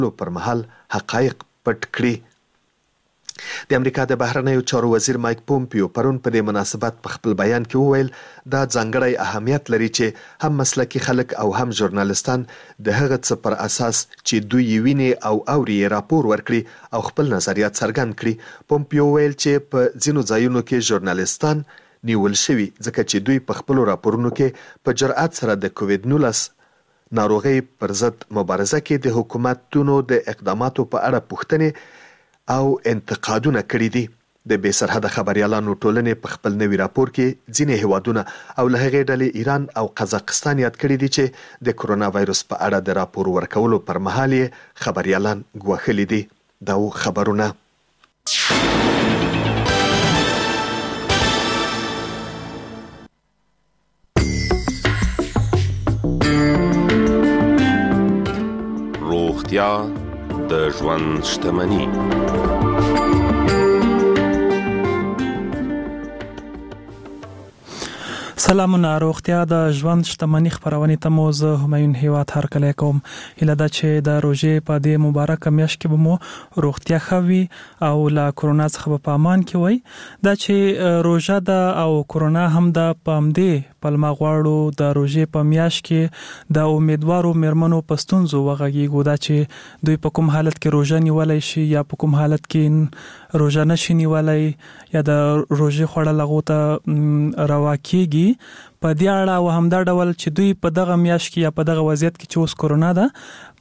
پر مهال حقایق پټ کړي. د امریکا د بهرنیو چارو وزیر مایک پومپیو پرون په دې مناسبت په خپل بیان کې وویل دا ځانګړی اهمیت لري چې هم مسلکي خلک او هم ژورنالستان د هغه څه پر اساس چې دوی یې ویني او اوري راپور ورکړي او خپل نظریات څرګند کړي. پومپیو ویل چې په ځینو ځایونو کې ژورنالستان نیول شوي ځکه چې دوی په خپلو راپورونو کې په جرأت سره د کووید-19 ناروغۍ پر ضد مبارزه کې د حکومتونو د اقداماتو په اړه پوښتنې او انتقادونه کړي دي. د بې سرحده خبريالانو ټولنې په خپل نوي راپور کې ځینې هیوادونه او له هغې ډلې ایران او قزاقستان یاد کړي دي چې د کرونا وایرس په اړه د راپور ورکولو پر مهال یې خبريالان ګواښلي دي. دا خبرونه روغتیا د ژوند شتمني. سلامونه، روغتیا د ژوند شتمني خبرونه ته مو زه همایون هیواد هرکلی کوم. هیله ده چې د روژې په دې مبارکه میاشت کې به مو روغتیا ښه وي او له کرونا څخه په امان کې وي. دا چې روژه ده او کرونا هم ده، په همدې پلمه غواړو د روژې په میاشت کې د امیدوارو میرمنو په ستونزو وغږیږو. دا چې دوی په کوم حالت کې روژه نیولی شي یا په کوم حالت کې روژه نشي نیولی یا د روژې خوړل هغو ته روا کیږي. په دې اړه او همدا ډول چې دوی په دغه میاشت کې یا په دغه وضعیت کې چې اوس کرونا ده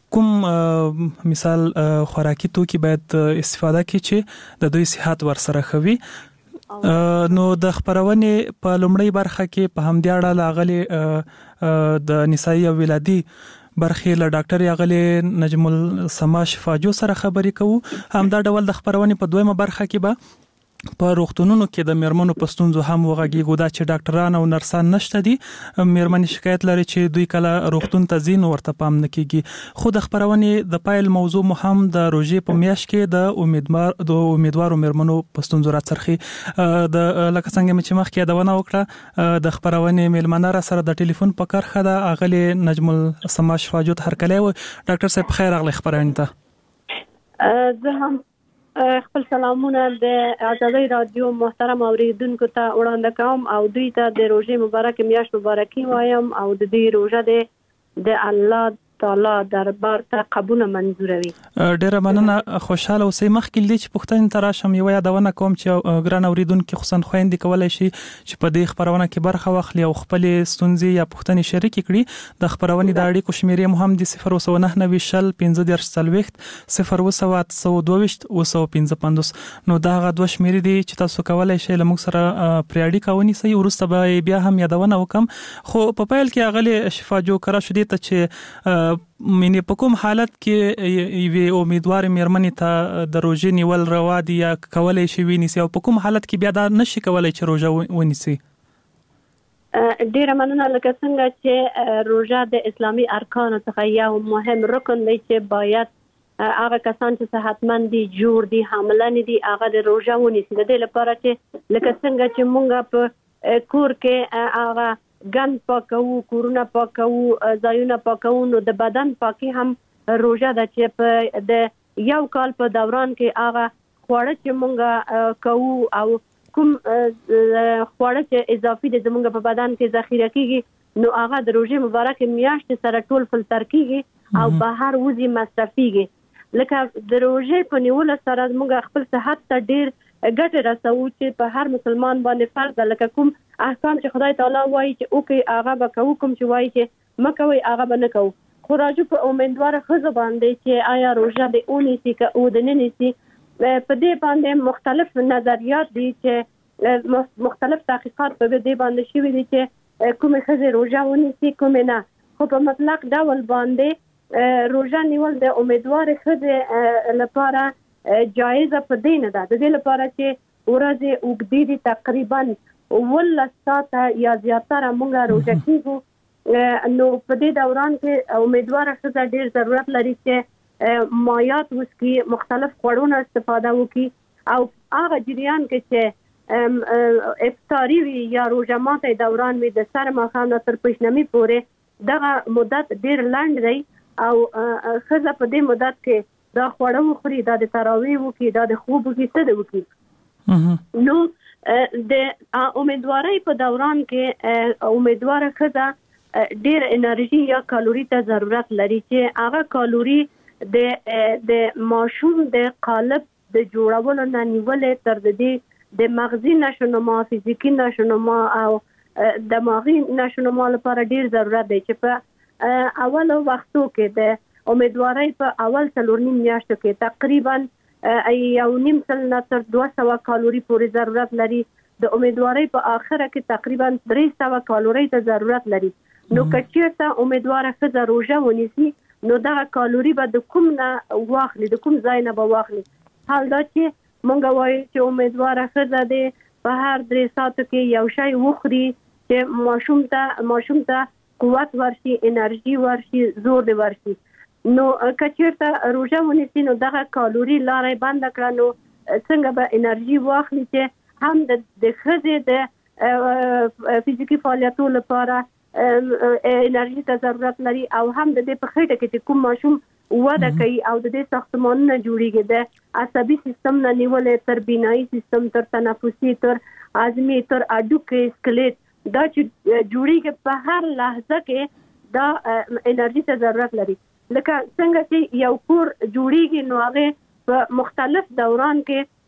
کوم مثال خوراکي توکي باید استفاده کړي چې د دوی صحت ورسره ښه وي. نو د خبرونې په لومړۍ برخه کې په همدې اړه لاغلي د نسایي او ولادي برخې له ډاکټر یاغلي نجم السما شفاجو سره خبرې کوو. همدا ډول د خبرونې په دویمه برخه کې به په روغتونونو کې د میرمنو په ستونزو هم وغږیږو. دا چې ډاکټران او نرسان نشته دي، میرمنې شکایت لري چې دوی کله روغتون ته ځي نو ورته پام نه کیږي. خو د خبرونې د پایل موضوع مو هم د روژې په میاشت کې د امیدوارو میرمنو په ستونزو راڅرخي. د لکه څنګه مې چې مخکې یادونه وکړه د خبرونې میلمنه را سره د ټلیفون په کرښه ده اغلې نجم السما شفاجو ته هرکلی و. ډاکټر صاحب خیر راغلی خبرونې ته. زه هم خپل سلامونه د آزادۍ رادیو محترم اوریدونکو ته وړاندې کوم او دوی ته د روژې مبارک میاشت مبارکي وایم او د دې روژه د الله تعالی دربار ته قبول منظور وي. ډیره مننه، خوشاله اوسئ. مخکې لدې چې پوښتنې ته راشم یوه یادونه کوم چې ګران اوریدونکي خصوصا خویندې کولی شي چې په دې خپرونه کې برخه واخلي او خپلې ستونزې یا پوښتنې شریکې کړي. د خپرونې د اړیکو شمیرې مو هم د 0999 شل 1540 02822 955. نو دا هغه دوه شمیرې دي چې تاسو کولی شئ له موږ سره پرې اړیکه ونیسئ. وروسته به بیا هم یادونه وکم. خو په پیل کې اغلې شفاجو کرا شو دې ته چې مینه په کوم حالت کې یوه امیدوار میرمنې ته د روژې نیول روا دي یا کولای شي ونیسي او په کوم حالت کې بیا دا نشي کولای چې روژه ونیسي؟ ډیره مننه. لکه څنګه چې روژه د اسلامي ارکانو څخه یو مهم رکن دی چې باید هغه کسان چې صحتمند دي، جوړ دي، حامله نه دي، هغه د روژه ونیسي. د دې لپاره چې لکه څنګه چې مونږ په کور کې هغه ګند پاکو، کورونه پاکو، ځایونه پاکو، نو د بدن پاکي هم روژه ده چې په د یو کال په دوران کې هغه خواړه چې مونږ کوو او کوم خواړه چې اضافي دي زمونږ په بدن کې ذخیره کیږي نو هغه د روژې مبارک میاشت سره ټول فلتر کیږي او بهر وځي مصرفيږي. لکه د روژې په نیولو سره موږ خپل صحت ته ډیر ګټه رسوو چې په هر مسلمان باندې فرض ده. لکه کوم احکام چې خدای تعالی وایي چې اوکي هغه به کوو، کوم چې وایي چې مکوئ هغه به نه کوو. خو راځو په امیدواره ښځو باندې چې آیا روژه دې ونیسي که ونه نیسي، په دې باندې مختلف نظریات دي چې مختلف تحقیقات په دې باندې شوي دي چې کومې ښځې روژه ونیسي کومې نه. خو په مطلق ډول باندې روژه نیول د امیدوارې ښځې لپاره جایزه په دې نه ده. د دې لپاره چې ورځې اوږدې دي، تقریبا 18 ساعته یا زیاتره مونږ روژه کیږو. نو په دې دوران کې امیدواره ښځه ډېر ضرورت لري چې مایات وڅکي، مختلف خوړونه استفاده وکړي او هغه جریان کې چې افطاري وي یا روژه ماتي دوران وي د سر ماښام نه تر پیشنمي پورې دغه مدت ډېر لنډ دی او خزه په دې مدت کې دا خوړه وخوري، دا د تراویح وکړي، دا د خوب وکړي، څه د وکړي. نو د امیدوارۍ په دوران کې امیدواره خزه ډیر انرژي یا کالوري ته ضرورت لري چې هغه کالوري د ماشوم د قالب د جوړولو نه نیولې تر دې د مغزي نشونما، فزیکی نشونما او دماغي نشونما لپاره ډیر ضرورت دی چې په اول وختو کې د امیدوارۍ په اول 4 میاشتو کې تقریبا 1.5 سل نه تر 200 کالوري پورې ضرورت لري. د امیدوارۍ په اخره کې تقریبا 300 کالوري ته ضرورت لري. نو کچېرته امیدواره خزه روزه ونیسي نو دا کالوري به د کوم نه واخلي، د کوم ځای نه به واخلي. حال دا چې مونږ وایو چې امیدواره خزه د په هر 3 ساعتو کې یو شی وخوري چې ماشوم ته قوت ورشي، انرژي ورشي، زور دی ورشي. نو کچېرته روزه ونیسي نو دغه کالوري لارې بند کړه نو څنګه به انرژي واخلي چې هم د خزې د فزیکی فعالیتونو لپاره انرژي ته ضرورت لري او هم د دې په خېټه کې کوم ماشوم وده کوي او د دې ساختمانونه جوړیږي د عصبي سیستم نه نیولې تر بینایي سیستم تر تنفسي تر هاضمي تر اډوکې سکلیټ دا چې جوړیږي په هر لحظه کې دا انرژي ته ضرورت لري. لکه څنګه چې یو کور جوړیږي نو هغه په مختلف دوران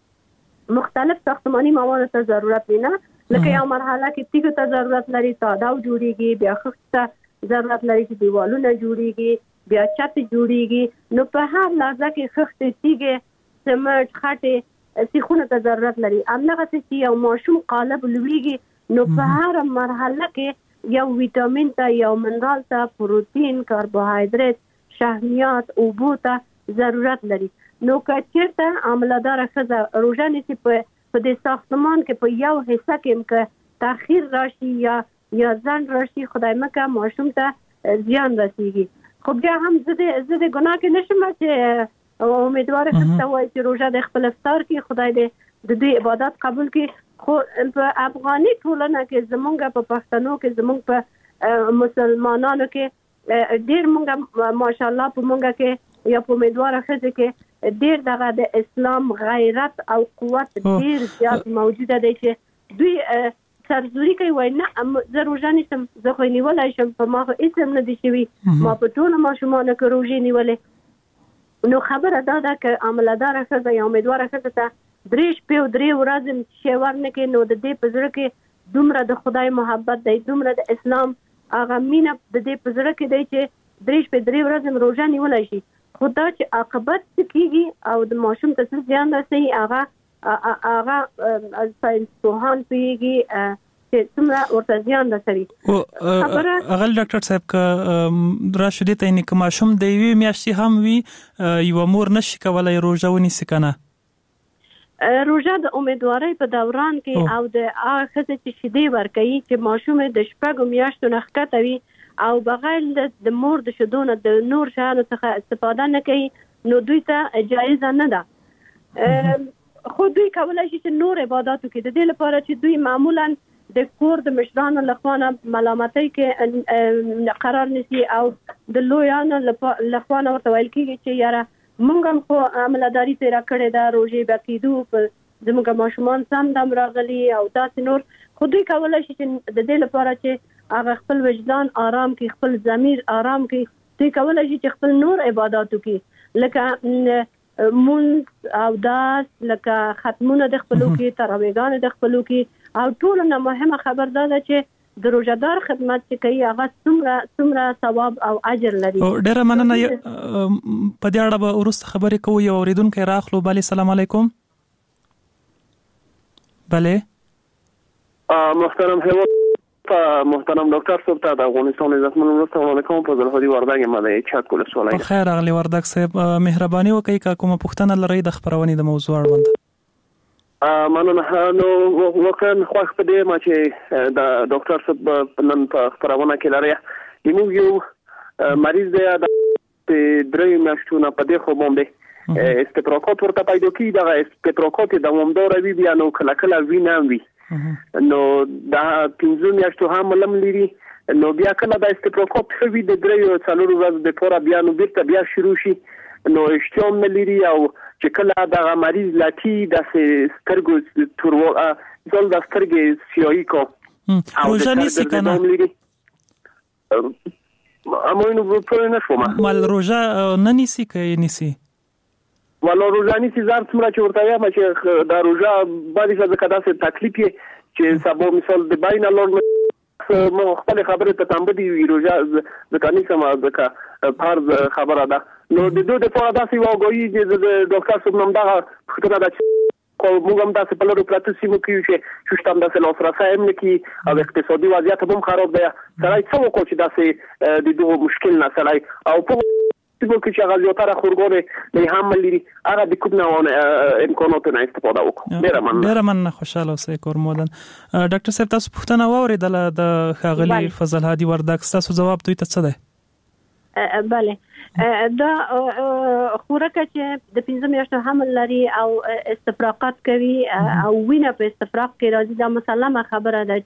کې مختلف ساختماني موادو ته ضرورت دی نه، لکه یو مرحله کې تیګو ته ضرورت لري، تاداو جوړیږي، بیا خښت ته ضرورت لري چې دیوالونه جوړیږي، بیا چت جوړیږي. نو په هر لحظه کې خښت، تیګ، سمټ، خټه، سیخونه ته ضرورت لري. همدغه چې یو ماشوم قالب لویږي نو په هر مرحله کې یو ویټامین ته، یو منرال ته، پروتین، کاربوهایدرات، شحمیات، اوبو ته ضرورت لري. نو کچېرته عملدار خزه روزه نیسي په دې ساختمان کې په یو حصہ کې که تاخير راشي یا ځان راشي خدای مکه ماشوم ته زیان رسیږي. خو بیا هم زه د ګناه کې نشم چې امیدواره خزه وایي چې روزه د خپل افطار کې خدای دې د دې عبادت قبول کړي. خو په افغاني ټولنه کې زمونږ په پښتنو کې زمونږ په مسلمانانو کې ډیر مونږ ماشاءالله په مونږ کې یا په امیدواره خزه کې ډیر دغه د اسلام غیرت او قوت ډیر زیات موجوده دی چې دوی سرزوري کوي وای نه زه روزه نیسم، زه خو نیولای شم، په ما خو اسم نه دي شوي، ما په ټولو ماشومانو کې روژې نیولې. نو خبره دا ده که عملداره ښځه یا امیدواره ښځه ته 3 شپې او 3 ورځې شی ورنکړي نو د دې په زړه کې دومره د خدای محبت دی، دومره د اسلام هغه مینه د دې په زړه کې دی چې 3 شپې 3 ورځې روژه نیولای شي. خو دا چې عاقبت څه کېږي او د ماشوم ته څه زیان رسوي هغه ساینس پوهان پوهېږي چې څومره ورته زیان رسوي. هغه ډاکټر صاحب که راشو دې ته یعنې که ماشوم د یوې میاشتې هم وي یوه مور نشي کولی روژه ونیسي که نه؟ روژه د امیدوارۍ په دوران کې او د هغه ښځې چې شیدې ورکوي چې ماشوم د 6 میاشتو نه ښکته وي او بغیر د مور د شیدو نه د نور شیانو څخه استفاده نه کوي نو دوی ته جایزه نه ده. خو دوی کولی شي چې نور عبادات وکړي، د دې لپاره چې دوی معمولا د کور د مشرانو لخوا نه ملامتۍ کې قرار نیسي او د لویانو لخوا نه ورته ویل کېږي چې یاره مونږ هم خو عملداري تېره کړې ده، روژې به کېدو، زموږ ماشومان سم دم راغلي او داسې نور. خو دوی کولی شي چې د دې لپاره چې هغه خپل وجدان آرام کړي، خپل ضمیر آرام کړي، دوی کولی شي چې خپل نور عبادات وکړي لکه مونځ او داس، لکه ختمونه د خپلو کې، تراویحګانې د خپلو کې. او ټولو نه مهمه خبر دا ده چې د روژهدار خدمت چې کوي هغه څومره ثواب او اجر لري. ډېره مننه. په دې اړه به وروسته خبرې کوو. یو اورېدونکی راخلو. بله، سلام علیکم. بله محترم هیواد محترم ډاکټر صاحب ته د افغانستان عزتمن وروسته وعلیکم په زلفدي وردګ مده چات کول سوالای. خیر راغلی وردګ صاحب، مهرباني وکړئ که کومه پوښتنه لرئ د خبرونې د موضوع اړوند. مننه. نو واقعا خوښ په دې ما چې د ډاکټر صاحب نن په خبرونه کې لري موږ یو مریض دی د 3 میاشتو نه په دې خو باندې استپراکات ورته پیدا کیږي. دغه استپراکات د دوامدار وي بیا نو کله کله وینم وي نو دا 15 میاشتو هم لم لري نو بیا کله د استپروکوپ خوي د دریو څلورو ورځې د پورا بیا نو بیرته بیا شروع شي نو اشتیام نلري او چې کله د مریض لاټي د سترګو تورو ځل د سترګې سیاهي کو روزه نیسی کنه امونو په نه شوم مال روزه نه نیسی کې نیسی ولو روزه نیسی زار څومره چې ورته وایم چې دا روزه باندې څه کدا څه تکلیف چې سبا مثال د باین الله مو خپل خبره ته تنبدي روزه د کاني سم د فرض خبره ده نو د دوه د پاره داسې واغوي چې د ډاکټر صاحب نوم دا خطر ده کو موږ هم تاسو په لورو پلاټ سیمو کې چې شتم د سلام سره سایم نکي او اقتصادي وضعیت هم خراب دی سړی څه وکړي چې داسې د دوه مشکل نه سړی او په سیمو کې چې هغه یو تر خورګونه نه هم لري هغه د کوم نه امکانات نه استفاده وکړي ډیر من خوشاله اوسئ کورمودن ډاکټر صاحب تاسو پوښتنه واوریدل د خاغلی فضل هادي وردګ تاسو جواب دوی ته څه دی بله دا خورکه چې د 15 میاشتو حمل لري او استفراقات کوي او وینه په استفراق کې راځي دا مسلمه خبره ده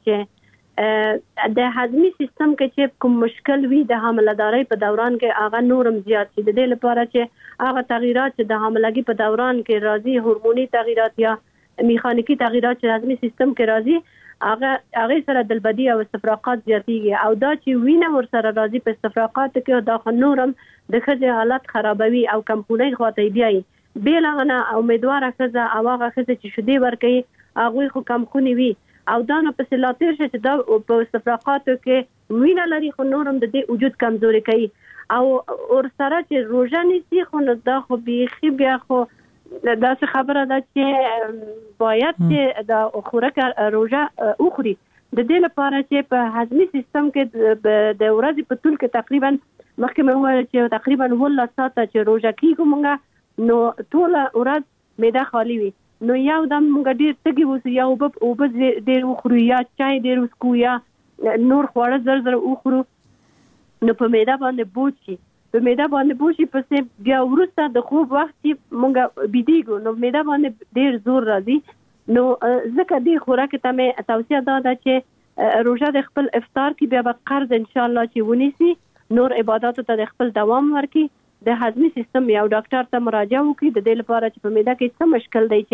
چې د هضمي سیستم کې چې کوم مشکل وي د حامله‌دارۍ په دوران کې هغه نورم زیات شي د دې لپاره چې هغه تغیرات چې د حاملګي په دوران کې راځي هورموني تغیرات یا میخانیکی تغیرات چې هضمي سیستم کې راځي هغه سره دلبدي او استفراقات زیاتیږي او دا چې وینه ور سره راځي په استفراقات کې دا نورم د خځې حالت خرابوي او کمپونی خواته بیاي بیلغه امیدواره خځه او هغه خځه چې شودي ورکي هغه خو کم خونی وي او دا نو په سلاتیر چې دا په استفراقات کې وینه لري خو نورم د دې وجود کمزوري کوي او ور سره چې روزه نيسي خو دا خو بيخي بیا خو دا څه خبره ده چې باید چې دا خوراک روزه اخري د دې لپاره چې په هضمي سیستم کې د ورځې په ټول کې تقریبا مخکې مې وویل چې تقریبا 18 ساعته چې روزه کیږو مونږ نو ټول ورځ معده خالی وي نو یو دم مونږ ډیر تګي وو یا وب ډیر وخورو یا چای ډیر وسکو یا نور خواړه زر وخورو نو په معده باندې بوج شي په معده باندې بوشي پسې بیا ورسته د خوب وخت مونږ بيدیګو نو معده باندې ډیر زور راځي نو ځکه دې خوراک ته مې توصیه ده چې روزه د خپل افطار کې بیا به قرض ان شاء الله چې ونیسي نور عبادت ته د خپل دوام ورکړي د هضمي سیستم یو ډاکټر ته مراجعه وکړي د دې لپاره چې په معده کې څه مشکل دی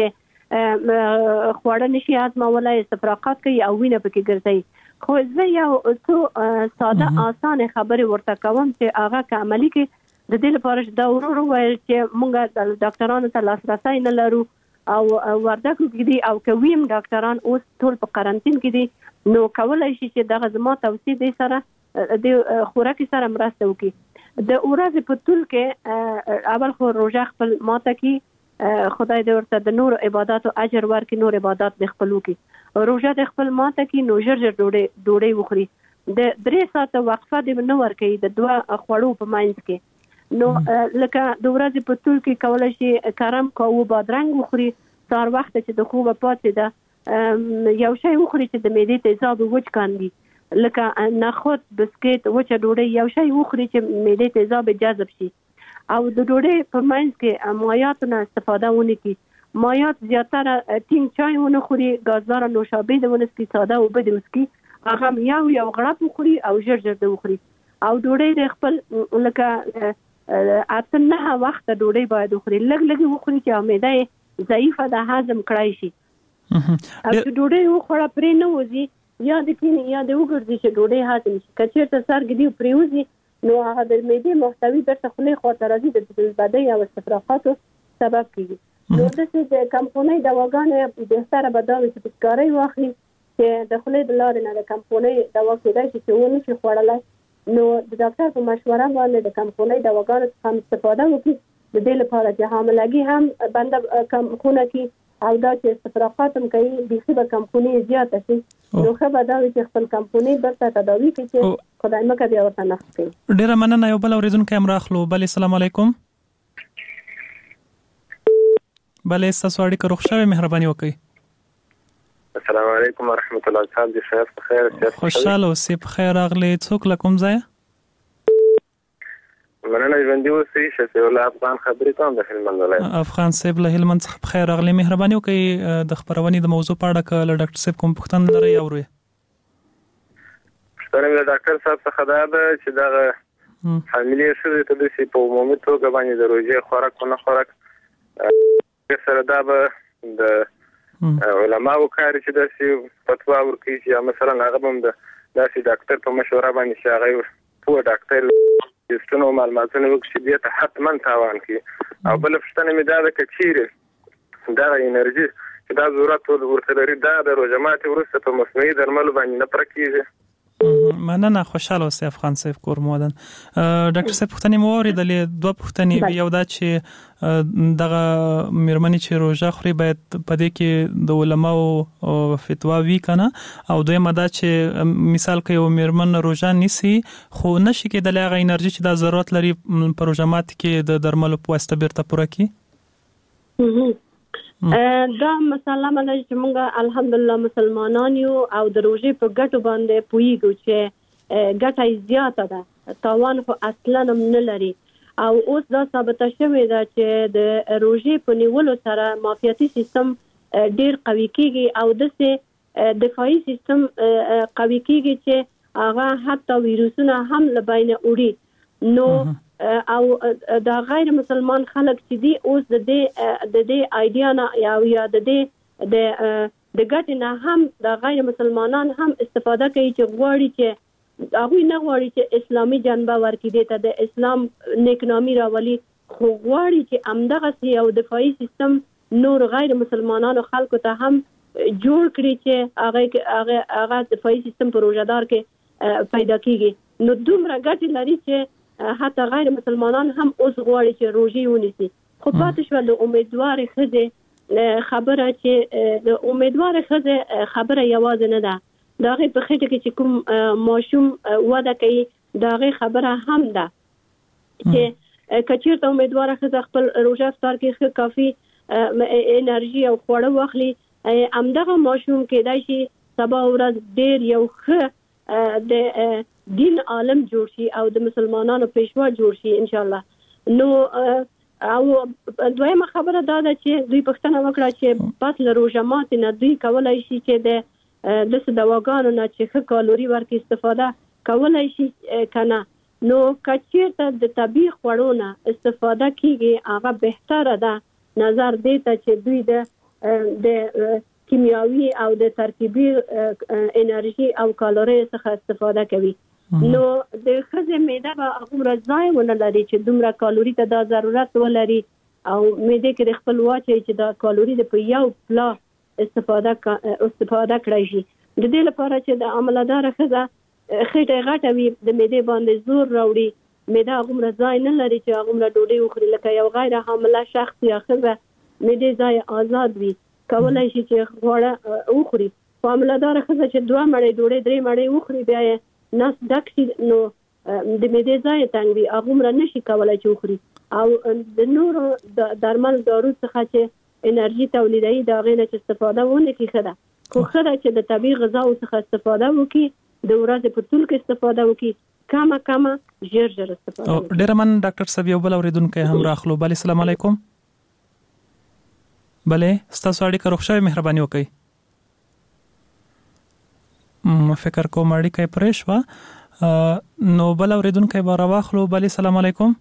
چې خواړه نشي هضمولای استفراقات کوي او وینه پکې ګرځي خو زه یو څو ساده اسانه خبرې ورته کوم چې هغه که عملي کې د دې لپاره چې دا ورو وایي چې موږ د ډاکټرانو ته لاسرسي نه لرو او وردګو کې دي او کویم ډاکټران اوس ټول په قرنټین کې دي نو کولای شي چې دغه زما توصیه دي سره د خوراک سره مرسته وکړي د ورځې په ټول کې اول خو روزه خپل ماته کې خدای دې ورته د نور عبادت او اجر ورکړي نور عبادت د خپلو کې روزه د خپل ماته کې نو ژر ډوډۍ وخوري د 3 ساعته وقفه دې نه ورکړي د دوه خوړو په ماینځ کې نو لکه د ورځې په ټول کې کولای شي کرم کوو بادرنګ وخوري سار وخت چې د خوبه پاتې ده یو شی وخوري چې د معدې تیزاب وچ کاندي لکه نخود بسکټ وچ ډوډۍ یو شی وخوري چې معدې تیزاب جذب شي او د ډوډۍ په ماینځ کې مایعات نه استفاده ونی کی مایعات زیاتره ټینګ چای ونه خوري غازدار نوشابه د ونسکی ساده او بده وسکی هغه یو غړپ خوري او ژر د وخوري او ډوډۍ د خپل لکه اته نه وخت ډوډۍ باید وخوري لګ وخوري چې معده ضعیفه ده هضم کړای شي او ډوډۍ وخوره پرې نه وځي یا د کینې یا د وګرځي چې ډوډۍ هضم شي کچیر ته سر ګډي پریوزي نو هغه د معدې محتوي درته خلې خواته راځي د بدۍ او استفراقاتو سبب کیږي نو د کمپونی دواګانې د ستاره بداوي چې پسکاري واخلي چې د خلې د لارې نه د کمپونی دوا کېدای شي چې ونه شي خوړلای نو د ډاکټر په مشوره باندې د کمپونی دواګانو څخه استفاده وکړي د دې لپاره چې حاملګي هم بنده کم خونه کی او دا چې استفراقات هم کوي بيخي به کمپونی زیات شي نو خو به دا چې خپل کمپونی برته تداوي کوي چې خدای مکه بیا ورته نه کوي ډیر مننه یو بل اوریدونکو امر اخلو بل السلام علیکم بل تاسو اړیکه روغ شوه مهرباني وکړئ السلام علیکم ورحمت الله تعالی دې خیر په خیر خوشاله اوسې په خیر اغلی څوک لکم ځای مننه ژوندۍ اوسئ شفیع الله افغان خبرې کوم د هلمند ولایت افغان صاحب له هلمند څخه په خیر اغلی مهرباني وکړئ د خبرونې د موضوع په اړه ک له ډاکټر صاحب کوم پوښتنه لرئ اورئ پوښتنه د ډاکټر صاحب څخه دا ده چې دغه حاملې ښځې ته داسې په عمومي توګه باندې د روژې خوراک ونه خوراک سره دا به د علماو کار چې داسې فتوا ورکوي چې یا مثلا هغه به هم د داسې ډاکټر په مشوره باندې چې هغه پوه ډاکټر ټسټونه او معلوماتونه وکړي چې دې ته حتما تاوان کوي. او بله پوښتنه مې دا ده که چیرې دغه انرژي چې دا ضرورت ورته لري دا د روژه ماتې وروسته په مصنوعي درملو باندې نه پوره کېږي. مننه، خوشحاله اوسئ افغان صاحب کورمودن. ډاکټر صاحب پوښتنې مو واورېدلې، دوه پوښتنې یو دا چې دغه مېرمنې چې روژه خوري باید په دې کې د علماو فتوا وي کنه، او دویمه دا چې مثال کې یو مېرمن روژه نیسي خو نشي کېدلی هغه انرژي چې دا ضرورت لري په روژه ماتي کې د درملو په واسطه بیرته پوره کړي. دا مسله مله چې موږ الحمدلله مسلمانان یو او د روژې په ګټو باندې پوهیږو چې ګټه یې زیاته ده، تاوان خو اصلا هم نه لري. او اوس دا ثابته شوې ده چې د روژې په نیولو سره معافیتي سیستم ډیر قوي کیږي او داسې دفاعي سیستم قوي کیږي چې هغه حتی ویروسونه هم له بینه وړي. نو او دا غیر مسلمان خلک چې دی اوس د دې ایډیا نه یا د ګټې نه هم د غیر مسلمانان هم استفاده کوي چې غواړي چې هغوی نه غواړي چې اسلامي جنبه ورکړي دې ته د اسلام نیکنامي راولي، خو غواړي چې همدغسې یو دفاعي سیستم نور غیر مسلمانانو خلکو ته هم جوړ کړي چې هغه دفاعي سیستم په روژهدار کې پیدا کیږي. نو دومره ګټې لري چې حتی غیر مسلمانان هم اوس غواړي چې روژې ونیسي. خو پاتې شوه د امیدوارې ښځې خبره چې د امیدوارې ښځې خبره یوازې نه ده، د هغې په خټه کې چې کوم ماشوم وده کوي د هغې خبره هم ده چې که چېرته امیدواره ښځه خپل روژه افطار کې ښه کافي انرژي او خواړه واخلي، همدغه ماشوم کېدای شي سبا ورځ ډېر یو ښه د دین عالم جوړ شي او د مسلمانانو پیشوا جوړ شي ان شاء الله. نو او دویمه خبره دا ده چې دوی پوښتنه وکړه چې پس له روژه ماتې نه دوی کولای شي چې د داسې دواګانو نه چې ښه کالوري ورکړي استفاده کولای شي که نه. نو که چېرته د طبیعي خوړو نه استفاده کیږي هغه بهتره ده، نظر دې ته چې دوی د کیمیاوي او د ترکیبي انرژي او کالوري څخه استفاده کوي. نو د ښځې معده به هغومره ځای ونه لري چې دومره کالوري ته دا ضرورت ولري او معدې کې د خپل واچوي چې دا کالوري د په یو پلا استفاده کړی شي. د دې لپاره چې د عملداره ښځه خېټه غټه وي د معدې باندې زور راوړي، معده هغومره ځای نه لري چې هغومره ډوډۍ وخوري. لکه یو غیر حامله شخص یا ښځه معدې ځای آزاد وي، کولای شي چې خواړه وخوري. په عملداره ښځه چې 2 مړۍ ډوډۍ 3 مړۍ وخوري بیا یې نس ډک شي نو د معدې ځای تنګ وي، هغومره نشي کولای چې وخوري. او د نورو درمل دارو څخه چې انرژي تولیدوي د هغې نه چې استفاده ونه کړي ښه ده. خو ښه ده چې د طبیعي غذاو څخه استفاده وکړي، د ورځې په ټول کې استفاده وکړي، کمه ژر استفاده وکړي. ډېره مننه ډاکټر صاحب. یو بل اورېدونکی هم راخلو. بله السلام علیکم. بله ستاسو اړیکه روغ شوې، مهرباني وکړئ. فکر کوم اړیکه یې پرې شوه. نو بل اورېدونکی به راواخلو. بله السلام علیکم.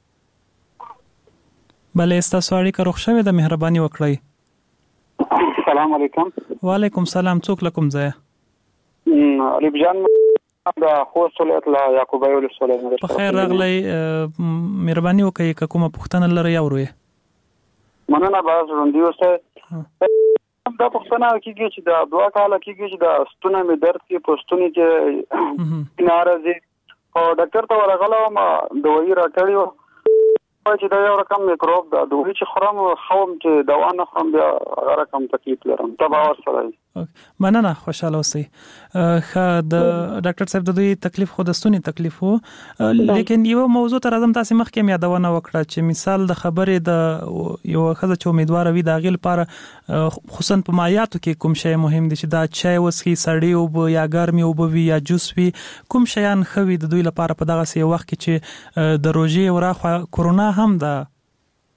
بله ستاسو اړیکه روغ شوې ده، مهرباني وکړئ. السلام علیکم. وعلیکم سلام. څوک له کوم ځایه؟ علیب جان د خوست ولایت له یعقوبیو ولسوالۍ نه. په خیر راغلی. مهرباني وکړئ که کومه پوښتنه لرئ اورئ. مننه به ژوندي اوسئ. دا پوښتنه کېږي چې دا 2 کاله کېږي چې د ستوني مې درد کې په ستوني کې ناراضي او ډاکټر ته ورغلم، دوايي راکړې وه چې دا یو رقم میکروب ده، دوايي چې خورم خوم چې دوا نه خورم بیا هغه رقم تکلیف لرم. تبا ورسره مننه، خوشحاله اوسئ. د ډاکټر صاحب د دوی تکلیف خو د ستوني تکلیف وو، لیکن یو موضوع ته راځم. تاسو مخکې مې یادونه وکړه چې مثال د خبرې د یو ښځه چې امیدواره وي د هغې لپاره خصوصا په مایعاتو کې کوم شی مهم دي چې دا چای وڅښي، سړې اوبه یا ګرمې اوبه وي یا جوس وي، کوم شیان ښه وي د دوی لپاره په دغسې یو وخت کې چې د روژې وراخوا کرونا هم ده؟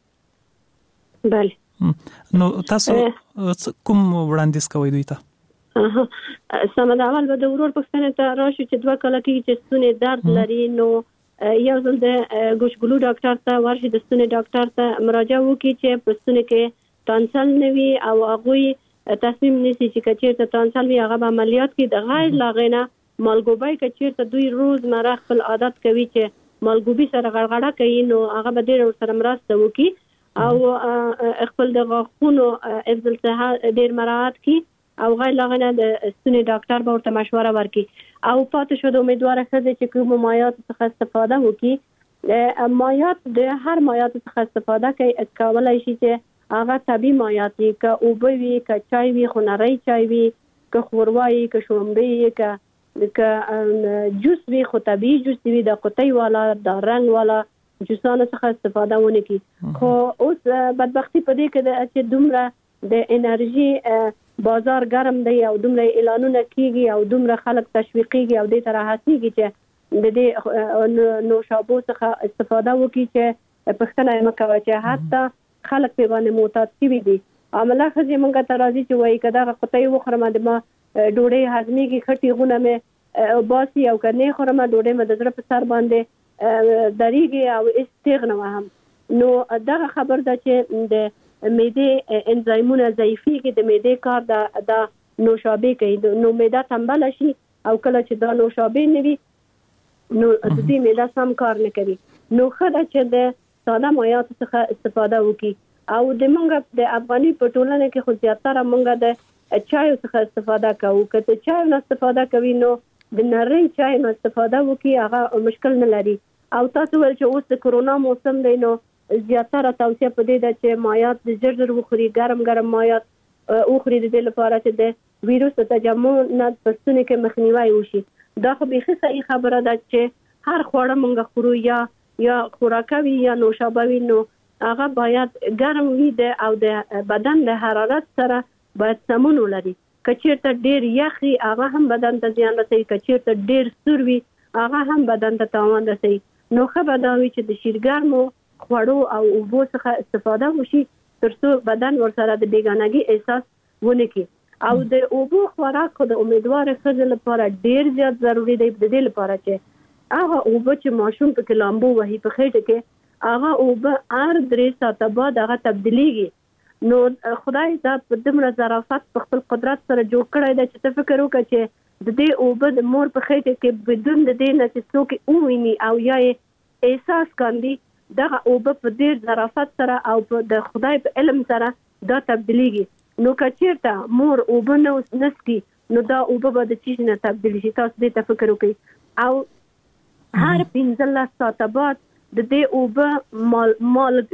بله. نو تاسو کوم وړاندیز کوئ دوی ته؟ سمه د اول به د ورور پښتنه ته راشي چې 2 کال کې چې ستوني درد لري نو یو ځل د ګوشګلو ډاکټر ته ورشي د ستوني ډاکټر ته مراجعه وکړي چې په ستوني کې تانسل نوي او هغه تصمیم نیسي چې کچیرته تانسل وي هغه عملیات کې د غیر لاغینه مالګوبای کچیرته دوی روز مره خپل عادت کوي چې مالګوبي سره غړغړه کوي نو هغه به ډېر سره مرسته وکړي او خپل د غاښونو حفظ الصحه ډېر مراعات کړي او غیر لاغینه د ستوني ډاکټر به ورته مشوره ورکړي او پاتې شو د امیدواره ښځې چې کوم مایعات څخه استفاده وکړي مایعات د هر مایعات څخه استفاده کولای شي چې هغه طبي مایعات وي که اوبه وي که چای وي خنري چای وي که خوروا وي که شړومبې که جوس وي خو طبي جوس وي د قطۍ والا د رنګ والا جوسانو څخه استفاده ونه کړي خو اوس بدبختی په دې کې چې دومره د انرژي بازار ګرم دی او دومره اعلانونه کیږي او دومره خلک تشویقيږي او د تراحتيږي چې د دې نوشابو څخه استفاده وکړي چې پښتنه مکوي چې حتی خلک په باندې معتاد شي دي عمله خزي مونږ ته راځي چې وایي کدا قطعي وخرم د ما ډوډۍ هضمي کې خټي غونه مې باسي او کني خرم ډوډۍ مې د زړه په سر باندې دریږي او استغنا هم نو دا خبر ده چې د معده انزایمونه ضعیفي کې د معده کار د نوشابه کوي نو معده تنبل شي او کله چې دا نوشابه نوي نو د دې معده سم کار نه کوي نو خدای چې د ساده مایعات څخه استفاده وکړي او د منګه د افغاني په ټولنه کې خو زیاتره منګه د چای څخه استفاده کوو کته چای نه استفاده کوي نو د نری چای نه استفاده وکړي هغه مشکل نه لري او تاسو ول چې اوس د کورونا موسم دی نو زیاتره توصیه پدې ده چې مایعات د زړه وخوري ګرم مایعات وخوري د دې لپاره چې د ویروس تجمع نه پښتنه کې مخنیوي وشي دا خو به صحیح خبره ده چې هر خوړه مونږ خورو یا خوراکوي یا نوشابه نو هغه باید ګرم وي او د بدن د حرارت سره باید سمون ولري کچیرته ډیر یخي هغه هم بدن ته زیان رسوي کچیرته ډیر سوروي هغه هم بدن ته تاوان رسوي نو خبر دا وي چې د شیرګرمو خوړو او اوبو څخه استفاده وشي ترڅو بدن ورسره د بیگانګي احساس ونه کړي او د اوبو خوراک د امیدواره ښځې لپاره ډیر زیات ضروری دی د دې لپاره چې هغه اوبه چې ماشوم په لامبو وهي په خېټه کې هغه اوبه هر 3 ساعته بعد هغه تبدیلیږي نو خدای دا په دمر ظرافت په خپل قدرت سره جوړ کړی دی چې تفکر وکړي چې د دې اوبه د مور په خېټه کې بدون د دې نه چې څوک اوویني او یا احساس کاندي دغه اوبه په ډیر ظرافت سره او د خدای په علم سره دا تبدیلیږي نو کچیرته مور اوبه نسکی نو دا اوبه به د چیز نه تبدیل شي تاسو دې تفکر وکړئ او هر 15 ساعته بعد د دې اوبه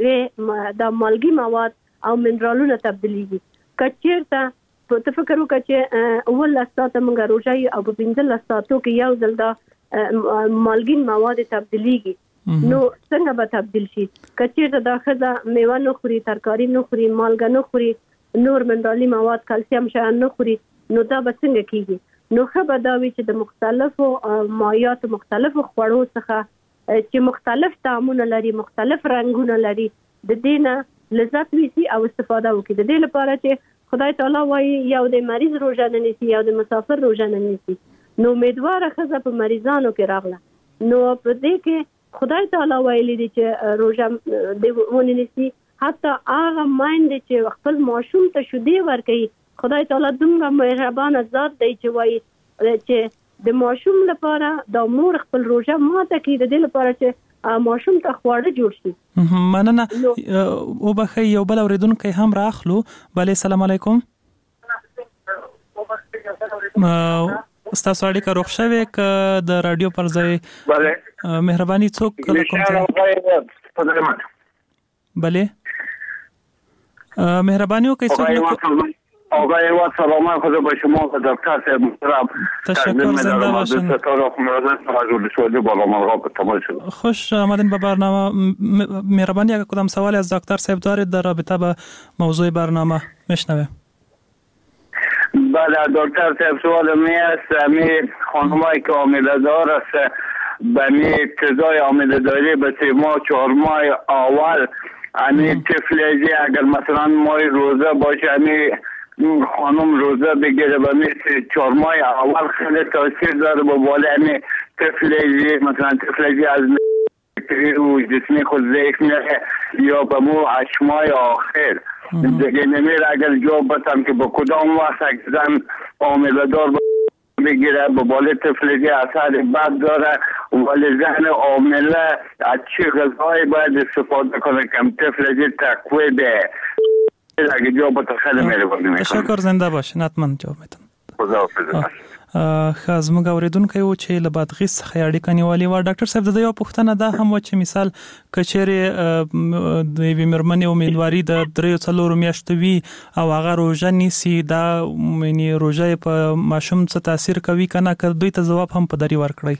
مالګي مواد او منرالونه تبدیلیږي کچیرته په تفکر وکړئ چې اول ساعته موږ روزي او په 15 ساعتو کې یو ځل دا مالګین مواد تبدیلیږي نو څنګه به تبدیل شي کچیرته دا خزه میوه نه خوري ترکاری نه خوري مالګه نه خوري نور منرالي مواد کلسیم شان نه خوري نو دا به څنګه کیږي نو خبر دا وی چې د مختلفو مایعات مختلفو خوړو څخه چې مختلف طعمونه لري مختلف رنگونه لري د دینه لذت ویسي او استفاده وکړي د دې لپاره چې خدای تعالی وایي یو د مریض روزه نه نیسي یو د مسافر روزه نه نیسي نو امیدواره خزه په مریضانو کې راغله نو په دې کې خدای تعالی ویلي دي چې روزه دی ونی نسی حتی هغه مایند چې خپل ماشوم ته شودي ورکړي خدای تعالی دومره مهربان ذات دی چې وایي چې د ماشوم لپاره د مور خپل روزه ماته کې د دې لپاره چې ماشوم ته خواړه جوړ شي مننه او بخي یو بل اوریدونکو هم راخلو بله السلام علیکم استاسو اړیکه روغ شوه ک د رادیو پر ځای مهرباني څوک کوم بله مهرباني وکړئ څوک آقای واد سلام خدا با شما و دکتر صاحب محترم تشکر زنده باشین خوش آمدین به برنامه مهربانی اگر کدام سوالی از دکتر صاحب دارید در رابطه با موضوع برنامه میشنوه بله دکتر صاحب سوال می است می خانمایی که آمیده دار است به می تزای آمیده داری به 3 ماه 4 ماه اول امی طفلیزی اگر مثلا ماه روزه باشه امی خانم روزه بگیره و مثل 4 ماه اول خیلی تاثیر داره با بالای طفلی، مثلا طفلی از و جسمی خود ضعیف میره یا به مو 8 ماه آخر دیگه نمیره. اگر جواب بتم که با کدام وقت زن حامله دار بگیره با بالای طفلی اثر بد داره ولی زن حامله از چه غذایی باید استفاده کنه کم طفلی تقویه به اگه جواب بتا خیلی مهربانی میکنم. تشکر، زنده باشین، حتما جواب میتون. خداحافظ. زموږ اوریدونکو و چې له بادغیس څخه اړیکه نیولې و. ډاکټر صاحب د یو پوښتنه ده هم و چې مثال کچېره د وی مرمنې امیدواري د 3-4 میاشتې وي او هغه روزه نیسی دا یعنی روزه په ماشوم څه تاثیر کوي کنه که دوی ته جواب هم په دری ورکړی.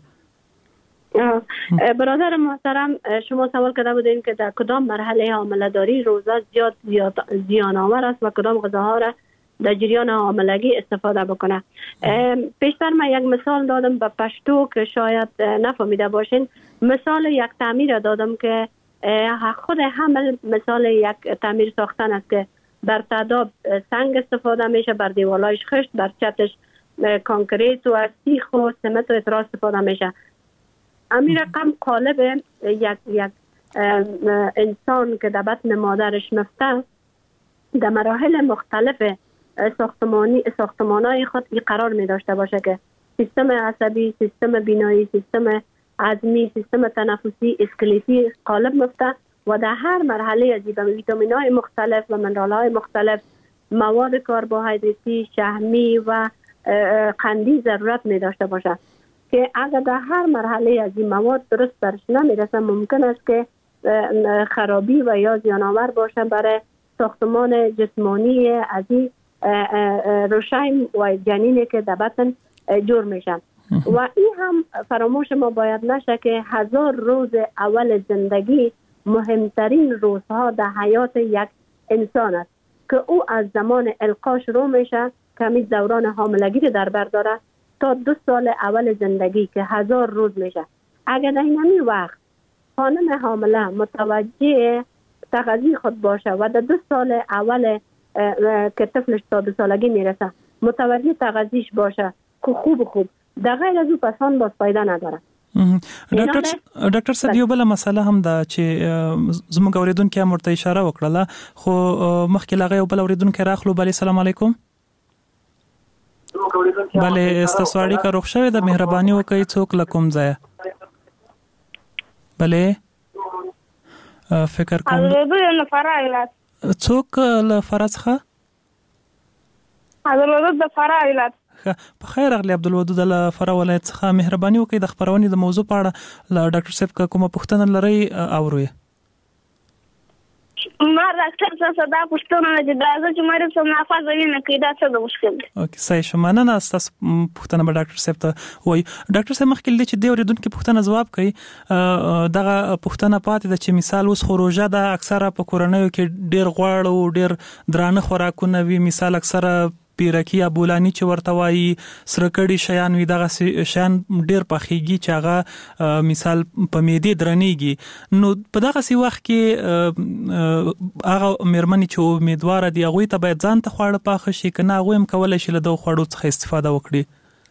برادر محترم شما سوال کرده بودین که در کدام مرحله حامله داری روزه زیاد زیان آور است و کدام غذاها را در جریان حاملگی استفاده بکنه. پیشتر من یک مثال دادم به پشتو که شاید نفهمیده باشین. مثال یک تعمیر دادم که خود حمل مثال یک تعمیر ساختن است که بر تعداد سنگ استفاده میشه، بر دیوالایش خشت، بر چتش کانکریت و سیخ و سمنت و اطراز استفاده میشه. امی رقم قالب یک انسان که در بطن مادرش مفته در مراحل مختلف ساختمانای خود قرار می داشته باشه که سیستم عصبی، سیستم بینایی، سیستم هضمی، سیستم تنفسی، اسکلتی قالب مفته و در هر مرحله از ویتامین های مختلف و منرال های مختلف، مواد کربوهیدراتی، شحمی و قندی ضرورت می داشته باشه که اگر در هر مرحله از این مواد درست برش نمیرسه ممکن است که خرابی و یا زیان‌آور باشه برای ساختمان جسمانی از این روشایم و جنینی که در بطن جور میشن. و این هم فراموش ما باید نشه که 1000 روز اول زندگی مهمترین روزها در حیات یک انسان است که او از زمان القا شروع میشه که همین دوران حاملگی رو در بر داره تا 2 سال اول زندگی که 1000 روز میشه. اگر در این وقت خانم حامله متوجه تغذیه خود باشه و در 2 سال اول که طفلش تا 2 سالگی میرسه متوجه تغذیهش باشه که خوب در غیر از او پسان باز فایده نداره. ډاکټر صاحب یو بل مسله هم دا چې زموږ اوریدونکو هم ورته اشاره وکړه خو مخکې لاغه یو بل اوریدونکو راخلو. بله سلام علیکم. بله استاسو اړیکه روغ شوې ده، مهرباني وکړئ څوک له کوم ځایه. بله فکر کوم څوک له فراه څخه. عبدالودود د فراه ولایت. په خیر اغلی عبدالودود له فراه ولایت څخه، مهرباني وکړئ د خبرونې د موضوع په اړه له ډاکټر صاحب کومه پوښتنه لرئ اورئ. ما ډاکټر صاحب دا پوښتنه چې دا چې مریض سم نافذ ویني کې دا څه د مشکل دی. اوکې صحیح شمه نه تاسو پوښتنه به ډاکټر صاحب ته وایي. ډاکټر صاحب مخکې چې د اوریدونکو پوښتنه جواب کړي دغه پوښتنه پاتې ده چې مثال اوس خروجه ده اکثره په کورنیو کې ډیر غوړ او ډیر درانه خوراکونه وي، مثال اکثره پیرکی یا بولانی چې ورته وایي سرکړی شیان وي، دغه شیان ډیر پخېږي چې هغه مثال په معدې درنېږي. نو په دغه سی وخت کې هغه مېرمنې چې امیدواره دي هغوی ته باید ځان ته خواړه پاخه شي که نه هغوی هم کولی شي له دغو خوړو څخه استفاده وکړي؟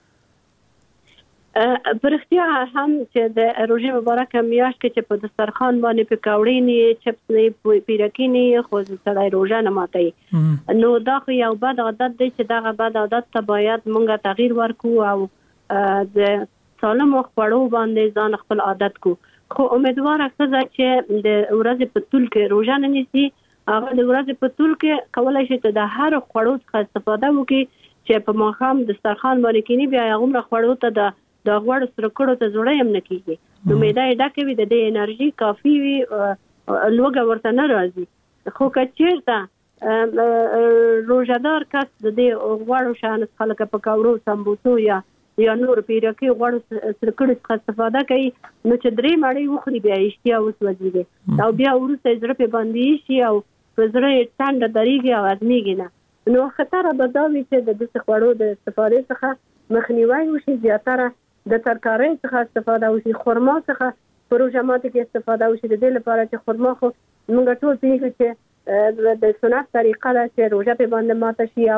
برختیا هم چې د روژې مبارکه میاشت کې چې په دسترخوان باندې پکوړې نه چپس نه پیرکی نه خو سړی روژه نه ماتوي، نو دا خو یو بد عادت دی چې دغه بد عادت ته باید مونږ تغییر ورکو او د سالمو خوړو باندې ځان خپل عادت کو. خو امیدواره ښځه چې د ورځې په طول کې روژه نه نیسي هغه د ورځې په طول کې کولی شي چې د هر خوړو څخه استفاده وکړي چې په ماښام دسترخوان باندې کینی بیا هغومره خوړو ته د غوړ سره کړو ته زړه هم نه کیږي، نو معده یې ډکه وي، د دې انرژي کافي وي، لوږه ورته نه راځي. خو که چېرته روژهدار کس د دې غوړو شیانو څخه لکه پکوړو، سمبوسو یا نور پیرکي غوړو سره کړو څخه استفاده کوي نو چې 3 مړۍ وخوري بیا اشتها وسوځي او بیا وروسته زړه په باندې شي او په زړه یې ټنډه درېږي او ازمیږي نه، نو خطر به دا وي چې د دې خوړو د استفادې څخه مخنیوي وشي، زیاتره د ترکارۍ څخه استفاده وشي، خرما څخه په روژه ماتي کې استفاده وشي. د دې لپاره چې خرما خو موږ ټول پیږو چې د سنت طریقه ده چې روژه په باندې ماته شي او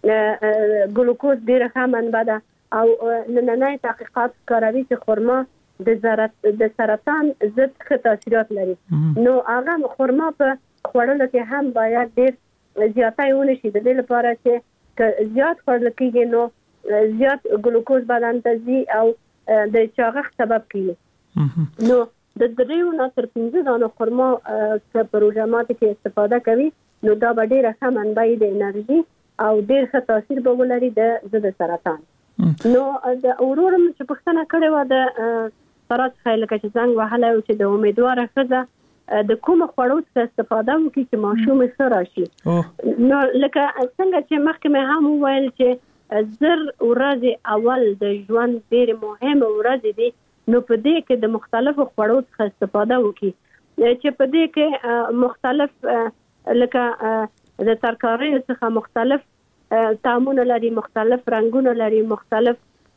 ګلوکوز ډیره ښه منبع ده او نننۍ تحقیقات ښکاروي چې خرما د سرطان ضد ښه تاثیرات لري. نو هغه خرما په خوړلو کې هم باید ډیر زیاتای ونه شي، د دې لپاره چې زیات خوړل کېږي نو زیات ګلوکوز بدن ته ځي او د چاغښت سبب کیږي. نو د 3 نه تر 5 دانو خرما په روژه ماتي کې استفاده کوي نو دا به ډیره ښه منبع د انرژي او ډیر ښه تاثیر به ولري د ضد سرطان. نو د اورورم چې پښتنه کړې و د فرات خیال کې څنګه وهله او چې د امیدواره ښځه د کوم خوړو څخه استفاده وکړي چې ماشوم یې راشي. نو لکه څنګه چې مخکې مې هم وویل چې زر ورځې اول د ژوند ډېر مهمه ورځې دي، نو په دې کې د مختلفو خوړو څخه استفاده وکړي چې په دې کې مختلف لکه د ترکاریو څخه مختلف طعمونه لري، مختلف رنگونه لري، مختلف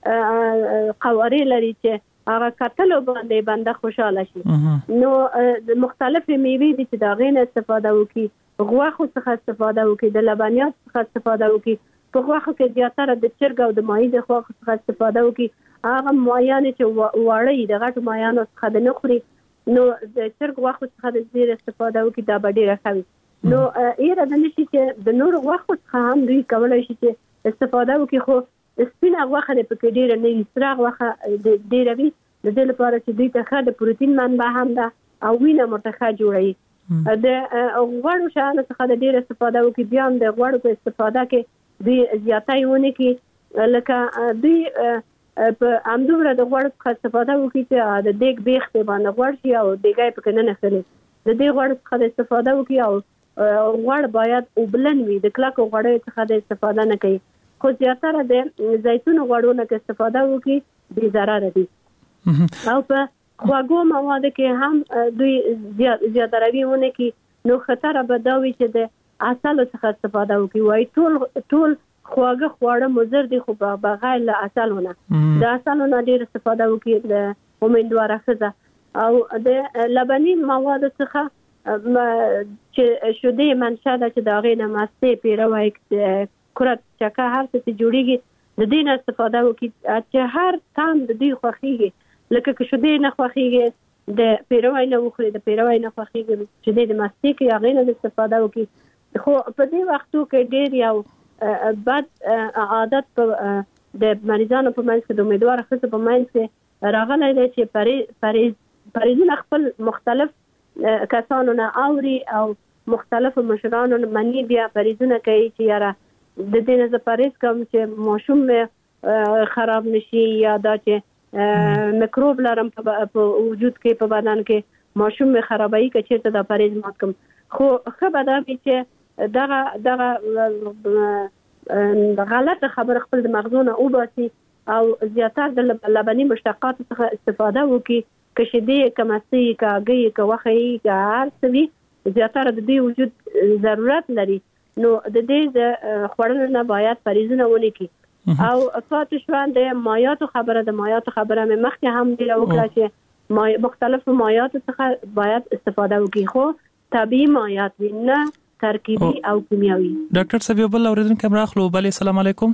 قوارې لري چې هغه کتلو باندې بنده خوشاله شي. نو د مختلفې میوې دي چې دا غینه استفاده وکړي، غوښو څخه استفاده وکړي، د لبنیات څخه استفاده وکړي. په غوښو کې زیاتره د چرګ او د ماهي د غوښو څخه استفاده وکړي. هغه مایان چې واړه د غټو مایانو څخه د نه خوري، نو د چرګ غوښو څخه د ډیر استفاده وکړي، دا به ډیره ښه وي. نو ایره د نشي چې د نور غوښو څخه هم دوی کولای شي چې استفاده وکړي، خو سپینه غوښه د پکې ډیره نه وي، سره غوښه ډیره وي، د دې لپاره چې دوی ته ښه د پروتین منبع هم ده او وینه مرتخه جوړوي. د غوړو شیانو څخه د ډیر استفاده وکړي. بیا هم د غوړو په استفاده کې دوی زیاتای ونه کړي، لکه دوی په همدومره د غوړو څخه استفاده وکړي چې د دیګ بیخ باندې غوړ شي او دیګای پکې نه نښلي. د دې غوړو څخه د استفاده وکړي او غوړ باید اوبلن وي، د کلکو غوړو څخه د استفاده نه کوي. خو زیاتره د زیتون غوړو نه استفاده وکړي بې ضرره دي. او په خواږو موادو کې هم دوی زیاتروي ونه کړي، نو خطر به دا وي چې د عسل څخه استفاده وکړي. وایي ټول خواږه خواړه مضر دي، خو بغیر له عسلونه د عسلونه ډېر استفاده وکړي د امیدواره ښځه. او د لبني موادو څخه چې شیدې منشأ ده چې د هغې نه مستې، پیروی، کرک، چکه هر څه چې جوړېږي د دې نه استفاده وکړي چې هر طعم د دوی خوښېږي. لکه که شیدې نه خوښېږي د پیروی نه وخوري، د پیروی نه خوښېږي شیدې د مستې کې هغې نه استفاده وکړي. خو په دې وختو کې ډېر یو بد عادت د مریضانو په منځ کې، د امیدواره ښځو په منځ کې راغلی دی چې پریزونه خپل مختلف کسانو نه اوري او مختلفو مشرانو نه مني، بیا پریزونه کوي چې یاره د دې نه زه پریز کوم چې ماشوم مې خراب نشي، یا دا چې میکروب لرم په وجود کې په بدن کې ماشوم مې خرابوي که چېرته دا پریز مات کوم. خو ښه به دا وي چې دغه غلطه خبره خپل د مغزونه وباسي او زیاتره د لبني مشتقاتو څخه استفاده وکړي، که شیدې، که مستې، که هګۍ، که غوښه، که هر څه وي، زیاتره د دوی وجود ضرورت لري. نو د دې د خوړلو نه باید پریزونه ونه کړي. او پاتې شوه د مایاتو خبره. د مایاتو خبره مې مخکې هم ډېره وکړه چې مختلفو مایاتو څخه باید استفاده وکړي، خو طبیعي مایات وي، نه ترکیبي او کیمیاوي. ډاکټر صاحب یو بل اوریدونکی هم راخلو. بلې السلام علیکم.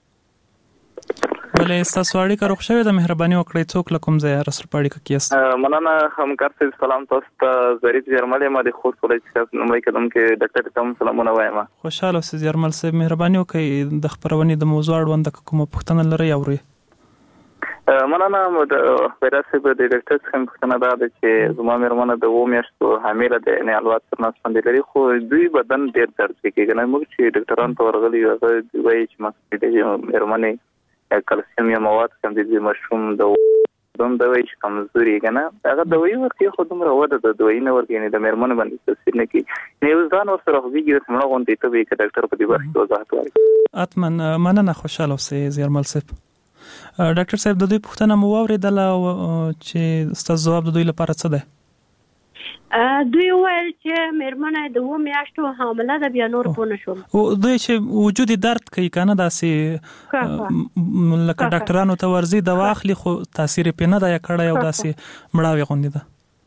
بلې ستاسو اړیکه روغ شوې ده، مهرباني وکړئ څوک له کوم ځایه راسره په اړیکه کې یاست؟ مننه همکار صاحب. سلام تاسو ته. ظریف جرمل یم د خوست ولایت څخه. لومړی قدم کې ډاکټر ته سلامونه وایم. خوشاله اوسئ جرمل صاحب. مهرباني وکړئ د خبرونې د موضوع اړوند کومه پوښتنه لرئ اورئ. مننه پیدا صاحب. د ډاکټر څخه پوښتنه دا ده چې زما مېرمنه د 2 میاشتو حامله ده، یعنې الوات سر ناس باندې لري، خو دوی بدن ډېر درد کوي. نه موږ چې ډاکټران ته ورغلي یو هغه وایي چې مېرمنې کلسیم یا مواد کم دي، مشروم د دوم د وایي چې کمزوري کنه هغه د وایي ورته خو دومره وده د دوی نه ورګي نه د مېرمنې باندې تاثیر نه کوي. نه ځان ورسره خوږي چې موږ غونډې ته وي چې ډاکټر په دې وخت وضاحت ورکړي. اتمن مننه خوشاله اوسئ زیرمل صاحب. ډاکټر صاحب د دوی پوښتنه مو واورېدله چې ستاسو ځواب د دوی لپاره څه دی؟ دوی وویل چې مېرمنه د 2 میاشتو حامله ده، بیا نور پوه نه شوم. دوی چې وجود درد کوي که نه داسې لکه ډاکټرانو ته ورځي دوا اخلي خو تاثیر یې پرې نه دی کړی او داسې مړاوې غوندې ده؟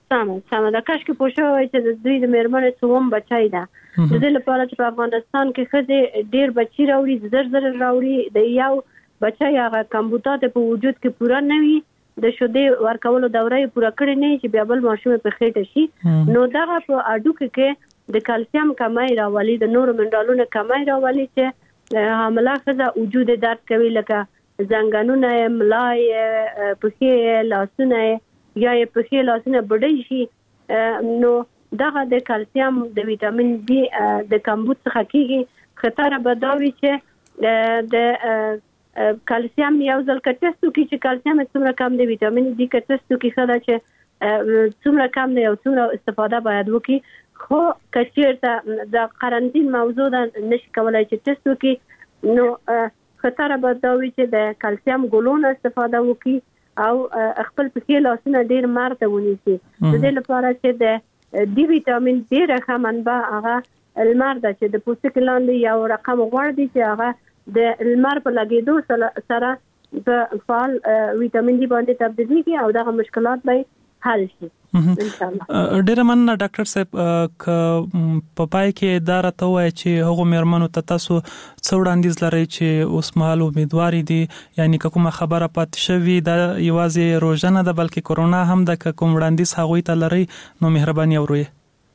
سم دا کاش کې پوښوي چې د دوی د میرمنې څوم بچای ده د دې لپاره چې په افغانستان کې خځې ډیر بچی راوړي زر راوړي د یو بچای هغه کمبوټات په وجود کې پوره نه وي د شودې ورکولو دوره پوره کړې نه چې بیا بل ماشوم په خېټه شي نو دا په اډوکه کې د کلسیم کمای راولي د نورو منرالونو کمای راولي چې حامله ښځه وجود درد کوي لکه زنګانونه ملای پښې لاسونه یا پښې لاسونه بډای شي نو دغه د کلسیم د ویټامین ډي د کمبود څخه کیږي خطر بداوي چې د کلسیم یو ځل کټستو کې چې کلسیم څومره کم دی ویټامین ډي کټستو کې خدا چې څومره کم دی او څومره استفاده باید وکړي خو کچیرته د قرنطین موضوع ده نشي کولای چې ټستو کې نو خطر بداوي چې د کلسیم ګولونه استفاده وکړي او خپل پښې لاسونه ډیر مرته ونیسي د دې لپاره چې د ډي ویټامین ډیره ښه منبع هغه المر ده چې د پوستکي لاندې یو رقم غوړ دی چې هغه د المر په لګیدو سره په فعال ویټامین ډي باندې تبدیلېږي او دغه مشکلات به حل شي ان شاء الله. ډیر مننه ډاکټر صاحب په پای کې دا راته وایي چې هغه مېرمنو ته تاسو څو وړاندیز لرئ چې اوس مهال امیدواري دي یعنی کومه خبره پاتې شوی دا یوازې روزه نه ده بلکې کورونا هم د کوم وړاندیز هغوی ته لرئ نو مهرباني وروي.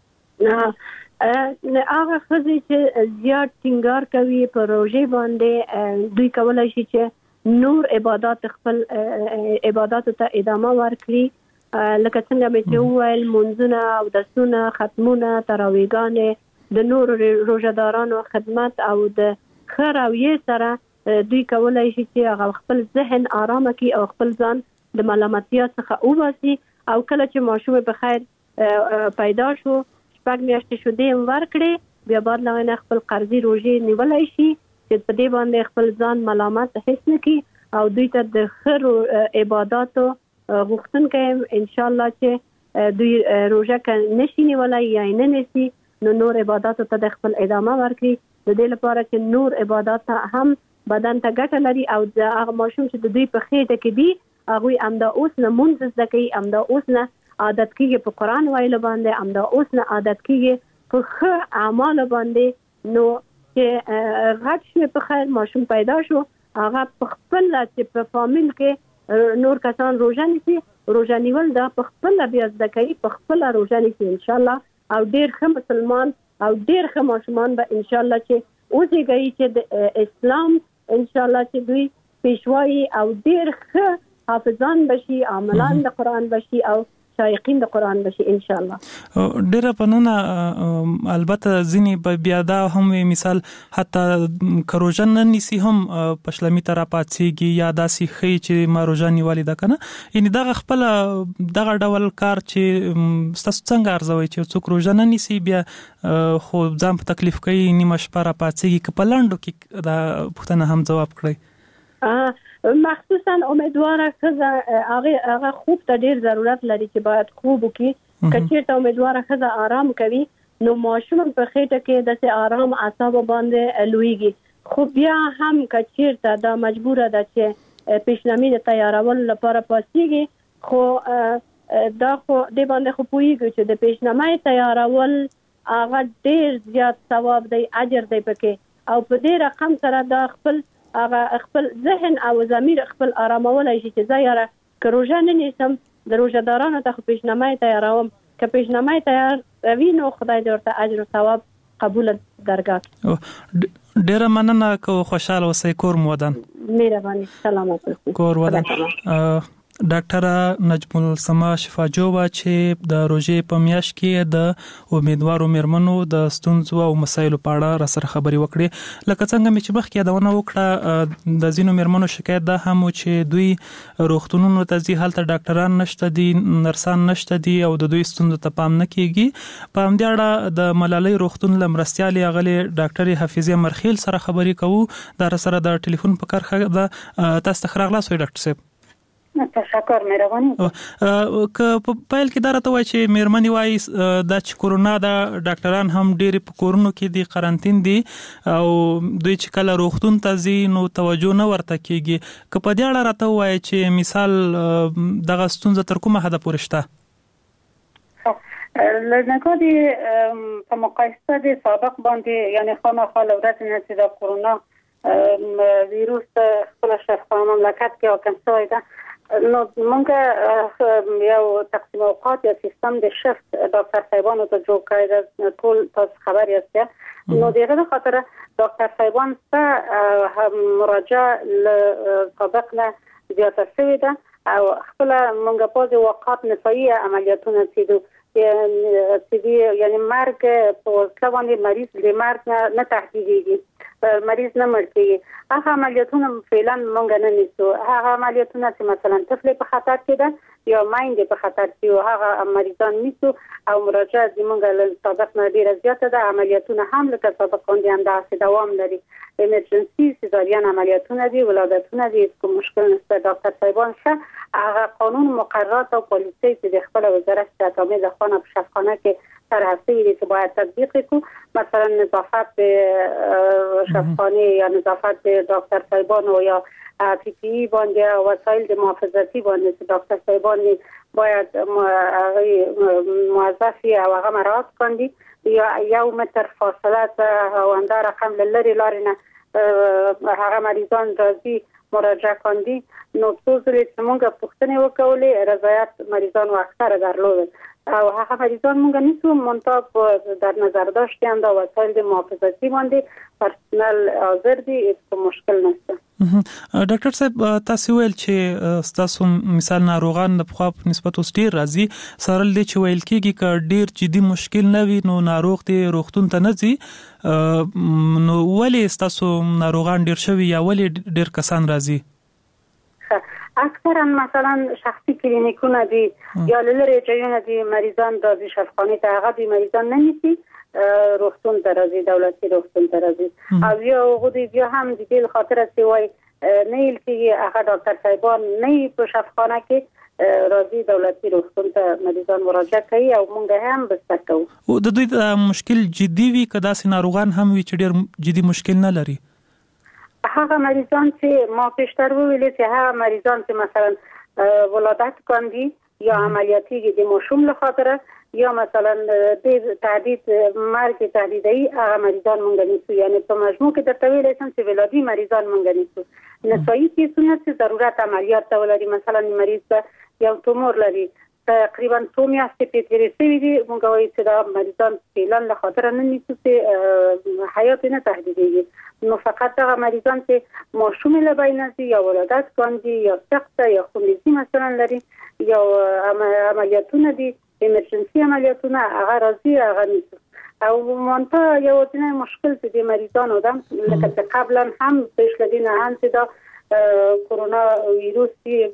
هغه خځې چې زیات ټینګار کوي په روزه باندې دوی کولای شي چې نور عبادت خپل عبادت ته ادامه ورکړي لکه څنګه چې وویل منځونه او دسونه ختمونه تراویحګانې د نور روزهدارانو خدمت او د خیرویې سره دوی کولای شي چې هغه خپل ذهن آرام کړي او خپل ځان د ملامتیا څخه وباسي او کله چې ماشوم په خیر پیدا شو شپږ میاشتې شودې ورکړي بیا بعد له خپل قرضې روزي نیولای شي چې په دې باندې خپل ځان ملامت حس نه کړي او دوی ته د خیر عبادتو غوښتنه ان شاء الله چې دوی روزه نشي نیولای یا نه نشي نور عبادتو ته د خپل ادامه ورکړي د دې لپاره چې نور عبادت هم بدن ته ګټه لري او د هغه ماشوم چې د دوی په خېټه کې دي هغه امدا اوس نه مونږ زده کوي امدا اوس نه عادت کیږي په قران وایلو باندې امدا اوس نه عادت کیږي په ښه اعمال باندې نو چې غټ شي په خیر ماشوم پیدا شو هغه په خپل چې په فامیل کې نور کسان روزه نیسي روزه نیول دا په خپل بیا زده کوي په خپل روزه نیسي ان شاء الله او ډیر ښه مسلمان او ډیر ښه ماشومان به ان شاء الله چې اوسېږي چې د اسلام ان شاء الله چې دوی پیشوایی او ډیر ښه حافظان بشي عاملان د قران بشي او شایقین د قران بشي ان شاء الله. ډیر پنونه البته ځینی بیا دا هم مثال حتی کروژن نسی هم پښلمی تر پاتېږي یا داسي خي چې ما روزه نیولې ده کنه یعنی دا خپل دغه ډول کار چې تاسو څنګه ارزوي چې څوک روزه نه نیسی بیا خو ځم په تکلیف کوي نیمه شپه را پاتېږي ک په لاندو کې دا پښتنه هم جواب کړی. مخصوصا امیدواره ښځه هغه خوب ته ډیر ضرورت لري چې باید خوب وکړي کچېرته امیدواره ښځه آرام کوي نو ماشوم په خېټه کې د آرام اعصاب باندې لویږي خو بیا هم کچېرته دا مجبوره ده چې پیشنهاد د تیارول لپاره پاسيږي خو دا خو د باندې خو پويږي چې د پیشنهاد تیارول هغه ډیر زیات ثواب دی اجر دی پکې او په دې رقم سره دا خپل ذهن او ضمیر خپل آرامولای شي چې زه کروژه نه نیسم د روزهدارانو ته پیشنهاد تیاروم که پیشنهاد تیاروي نو خدای دې ورته اجر او ثواب قبول درکړي. ډیر مننه کو خوشاله اوسئ کور مودان مهرباني سلامات کور ودان. ډاکټر نجم السما شفاجوبا چې د روزې په میاشت کې د امیدوارو مېرمنو د ستونزو او مسایلو په اړه را سره خبري وکړي لکه څنګه مې چې مخکې یادونه وکړه د ځینو مېرمنو شکایت ده هم چې دوی روغتونونو ته ځي هلته ډاکټران نشته دي نرسان نشته دي او د دوی ستونزو ته پام نه کیږي په همدې اړه د ملالۍ روغتون لمرستيالي اغلي ډاکټر حفیظه مرخیل سره خبري کوو دا سره د ټلیفون په کرخه د تاسو خراغلا سوی ډاکټر صاحب. تشکر مهرباني. که په پایل کې دا راته وایي چې مېرمنې وایي د کورونا د ډاکټران هم ډېر په کورونو کې دي قرنټین دي او دوی چې کله روغتون ته ځي نو توجه نه ورته کیږي که په دې اړه راته وایي چې مثال دغه ستونزه تر کومه حده پورې شته؟ لنگاه په مقایسه د سابق باندې یعنی خامخا ورځ نه چې د کرونا ویروس خپل شفاف مملکت کې حاکم شوی ده نو مونږ یو تقسیم اوقات یا سیستم د شفت ډاکټر صاحبانو ته جوړ کړی ټول تاسو خبر یاست نو دغه خاطر ډاکټر صاحبان ته مراجعه ل سابق نه زیاته شوې ده او خپل مونږ په وقات نسایي عملیاتونه کیدو یعنی مرګ په وسیله باندې مریض د مرګ نه تهدیدېږي مریض نه مړ کیږي هغه عملیاتونه فعلا مونږ نه نیسو هغه عملیاتونه چې مثلا طفل په خطر کې ده یا مایند په خطر کې هغه مریضان نیسو او مراجعه زمونږ له سابق نه ډیره زیاته ده عملیاتونه هم لکه سابق باندې هم داسې دوام لري ایمرجنسي سیزارین عملیاتونه دي ولادتونه دي کوم مشکل نشته ډاکټر صاحبان شه هغه قانون مقررات او پالیسي چې د خپل وزارت تامین لخوا په شفاخانه کې طرح شوی دي چې باید تطبیق کړو مثلا نظافت شفاخانه یا نظافت ډاکټر صاحبان او یا پی پی ای باندې وسایل د محافظتي باندې چې ډاکټر صاحبان باید موظفي او هغه مراعات کړي یا 1 متر فاصله هوانده رقم لري لارینه هغه مریضان راځي مراجعه کاندي نو څوزلې چې مونږه پوښتنه وکولې رضایت مریضان واختره درلود او هغه مریضان مونږ نیسو منتها در نظر داشتیم دا وسایل د محافظتي باندې پرسنل حاضر دي هیڅ مشکل نشته ډاکټر صاحب تاسو ویل چې تاسو مثال ناروغان په خوا په نسبت اوس ډیر راځي سره لدی چې ویل کېږي ک ډیر جدي مشکل نه وي نو ناروغ ته روغتون ته نه ځي نو ولې تاسو ناروغان ډیر شوي یا ولې ډیر کسان راځي اکثرا مثلا شخصي کلینیکونه دي یا لری جایونه دي مریضان د شفاخانه ته هغه دي مریضان نه نیسي روغتون ته راځي دولتي روغتون ته راځي او یو غوډي بیا هم د دې خاطر چې وای نه یل کې هغه ډاکټر صاحبان نه په شفاخانه کې راځي دولتي روغتون ته مریضان مراجعه کوي او مونږ هم بستر کوو او د دوی مشکل جدي وي کدا سي ناروغان هم وي چې ډېر جدي مشکل نه لري هغه مریضان چې ما پیشتر ویلې چې هغه مریضان چې مثلا ولادت کاندي یا عملیاتي د مشوم له خاطر یا مثلا د تهدید مرګ تهدیدي هغه مریضان مونږ نیسو یعنی په مجموع کې درته ویل شم چې ولادي مریضان مونږ نیسو نسایي کیسونه چې ضرورت عملیات ته ولري مثلا مریض یو تومور لري تقریبا 2 میاشتې په تیرې سوي دي مونږ وایي چې دا مریضان فعلا له خاطر نه نیسو چې حیات نه تهدیدېږي نو فقط هغه مریضان چې مشوم له بینځي یا ولادت کاندي یا سخت یا خونریزي مثلا لري یا عملیاتونه دي ایمرجنسي عملیاتونه هغه راځي هغه نیسو او مونته یو ځینې مشکل چې د مریضانو ده لکه قبلا هم پیش لدینه هم چې دا کرونا ویروس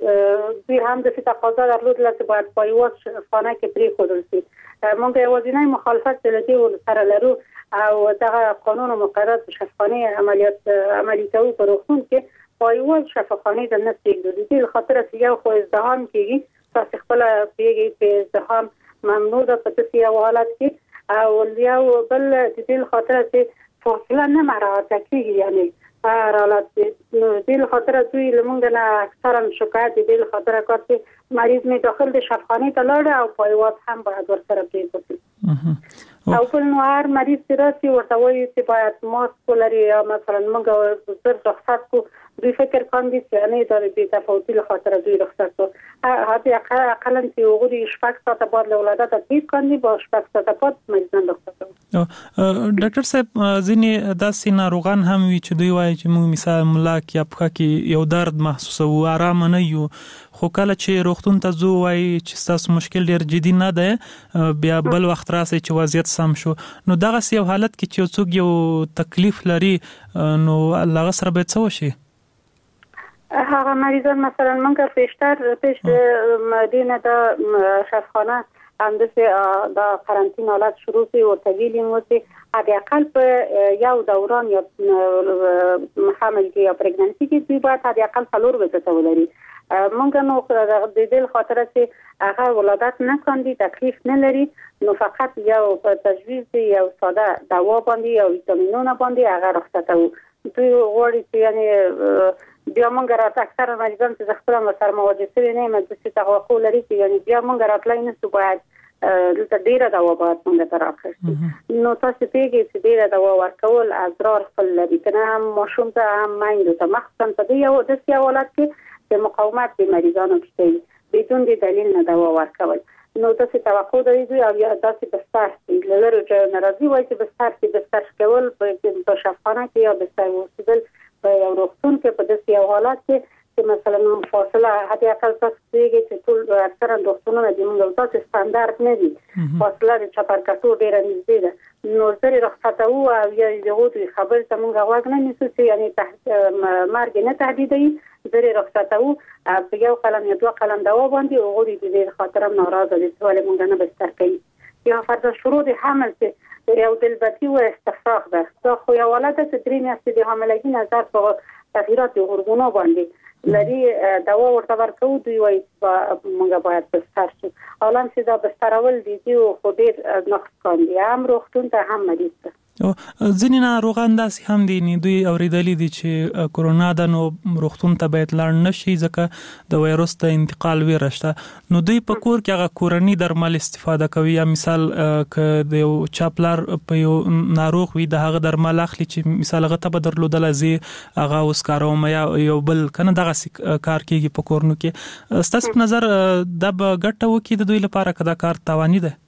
دوی هم د تقاضا درلودله چې باید په یو خانه کې پرې ښودل شي موږ یوازینی مخالفت لدی سره لرو او دغه قانون مقررات شفاخانه عملی کوي په روغتون کې په یو شفاخانه د نه پرېږدو د دې خاطر چې یو خو ازدحام کېږي تاسو خپل پیږي په ازدحام ممنوع ده په دې حالت کې او یو بل د دې خاطر چې فاصله نه مراعات کیږي یعنی حالات دې خاطر دوی لمونږ نه اکثرا شکایت دې خاطر کوي مریض می داخل د شفاخانه ته لاړ او پایوات هم باید ورسره پریږدي او په نوار مریض سره ورته وایي چې باید ماسک ولري یا مثلا موږ زر رخصت کو دوی فکر کوي چې نه دا به تفاوتي له خاطر دوی رخصت کو هغه اقلا چې وګوري شپږ ساعته بعد له ولادت تدریس کوي با شپږ ساعته بعد مریضان رخصت کوي ډاکټر صاحب ځینې داسې ناروغان هم وي چې دوی وایي چې موږ مثال ملاک یا پخه کې یو درد محسوسو آرام نه یو خو کله چې روغتون ته ځو وایي چې تاسو مشکل ډیر جدي نه ده بیا بل وخت راسي چې وضعیت سم شو نو دغه یو حالت کې چې څوک یو تکلیف لري نو الله سره به څه وشي هغه مریضان مثلا موږ پیش مدینه د شفاخانه همداسې دا قرنطین حالت شروع شي او ویلیم چې حداقل په یو دوران یا حمل کې یا پریګننسي کې دوی باید حداقل 4 ورځې ولري مونږ نو د دې خاطر چې هغه ولادت نه کاندي تکلیف نه لري نو فقط یو په تجویز یو ساده دوا باندې او ویټامینونه باندې هغه راخته دوی غوړي چې یعنی بیا مونږ راته اکثر مریضان چې خپل سره مواجه شوي نه مې د توقع لري چې یعنی بیا مونږ راتلای نه سو باید دلته ډیره دوا باید موږ ته راکړي. نو تاسو پیږئ چې ډیره دوا ورکول اضرار خپل لري، کنه هم ماشوم ته هم میندو ته، مخصوصا په دې یو داسې حالت کې چې مقاومت د مریضانو کې بدون د دلیل نه دوا ورکول. نو تاسو توقع لرئ او یا تاسو بستر کې لرو چې ناراضي وایي چې بستر کول په شفاخانه کې یا بستر وسیدل په یو روغتون کې په داسې یو حالت کې چې مثلا فاصله حتی اقل تاسو پیږي چې ټول اکثرا روغتونونه د موږ تاسو ستاندارد نه دي، فاصله د چپرکټو ډیره نږدې ده. نو زری رخصت او یا یو د خبر ته موږ غواګ نه نیسو چې یعنی مرګ نه تهدیدوي. زری رخصت او په یو قلم یا دوه قلم دوا باندې او غوړي د دې خاطر ناراضه دي چې ولې موږ نه بستر کوي. یا فرض شروع د حمل چې یو دلبتی و استفراغ ده، دا خو یو ولادت چې درې میاشتې د حاملګي نظر په تغییرات هورمونو باندې لري دوا ورته ورکو، دوی وایي موږ باید بستر شو. حالان چې دا بسترول دي خو ډېر نقص کاندي هم روغتون ته هم مریض ته. ځینې ناروغان داسې هم دي نه دوی اوریدلي دي چې کورونا ده نو روغتون ته باید لاړ نشي ځکه د وایروس ته انتقال ویره شته. نو دوی په کور کې هغه کورني درمل استفاده کوي، یا مثال ک د یو چاپلار په یو ناروغ وي د هغه درمل اخلي چې مثال هغه ته به درلودل زی هغه اوس کاروم یا یو بل کنه دغه کار کیږي په کورنو کې. ستاسو په نظر دا به ګټه وکړي د دوی لپاره کدا کار تاواني ده؟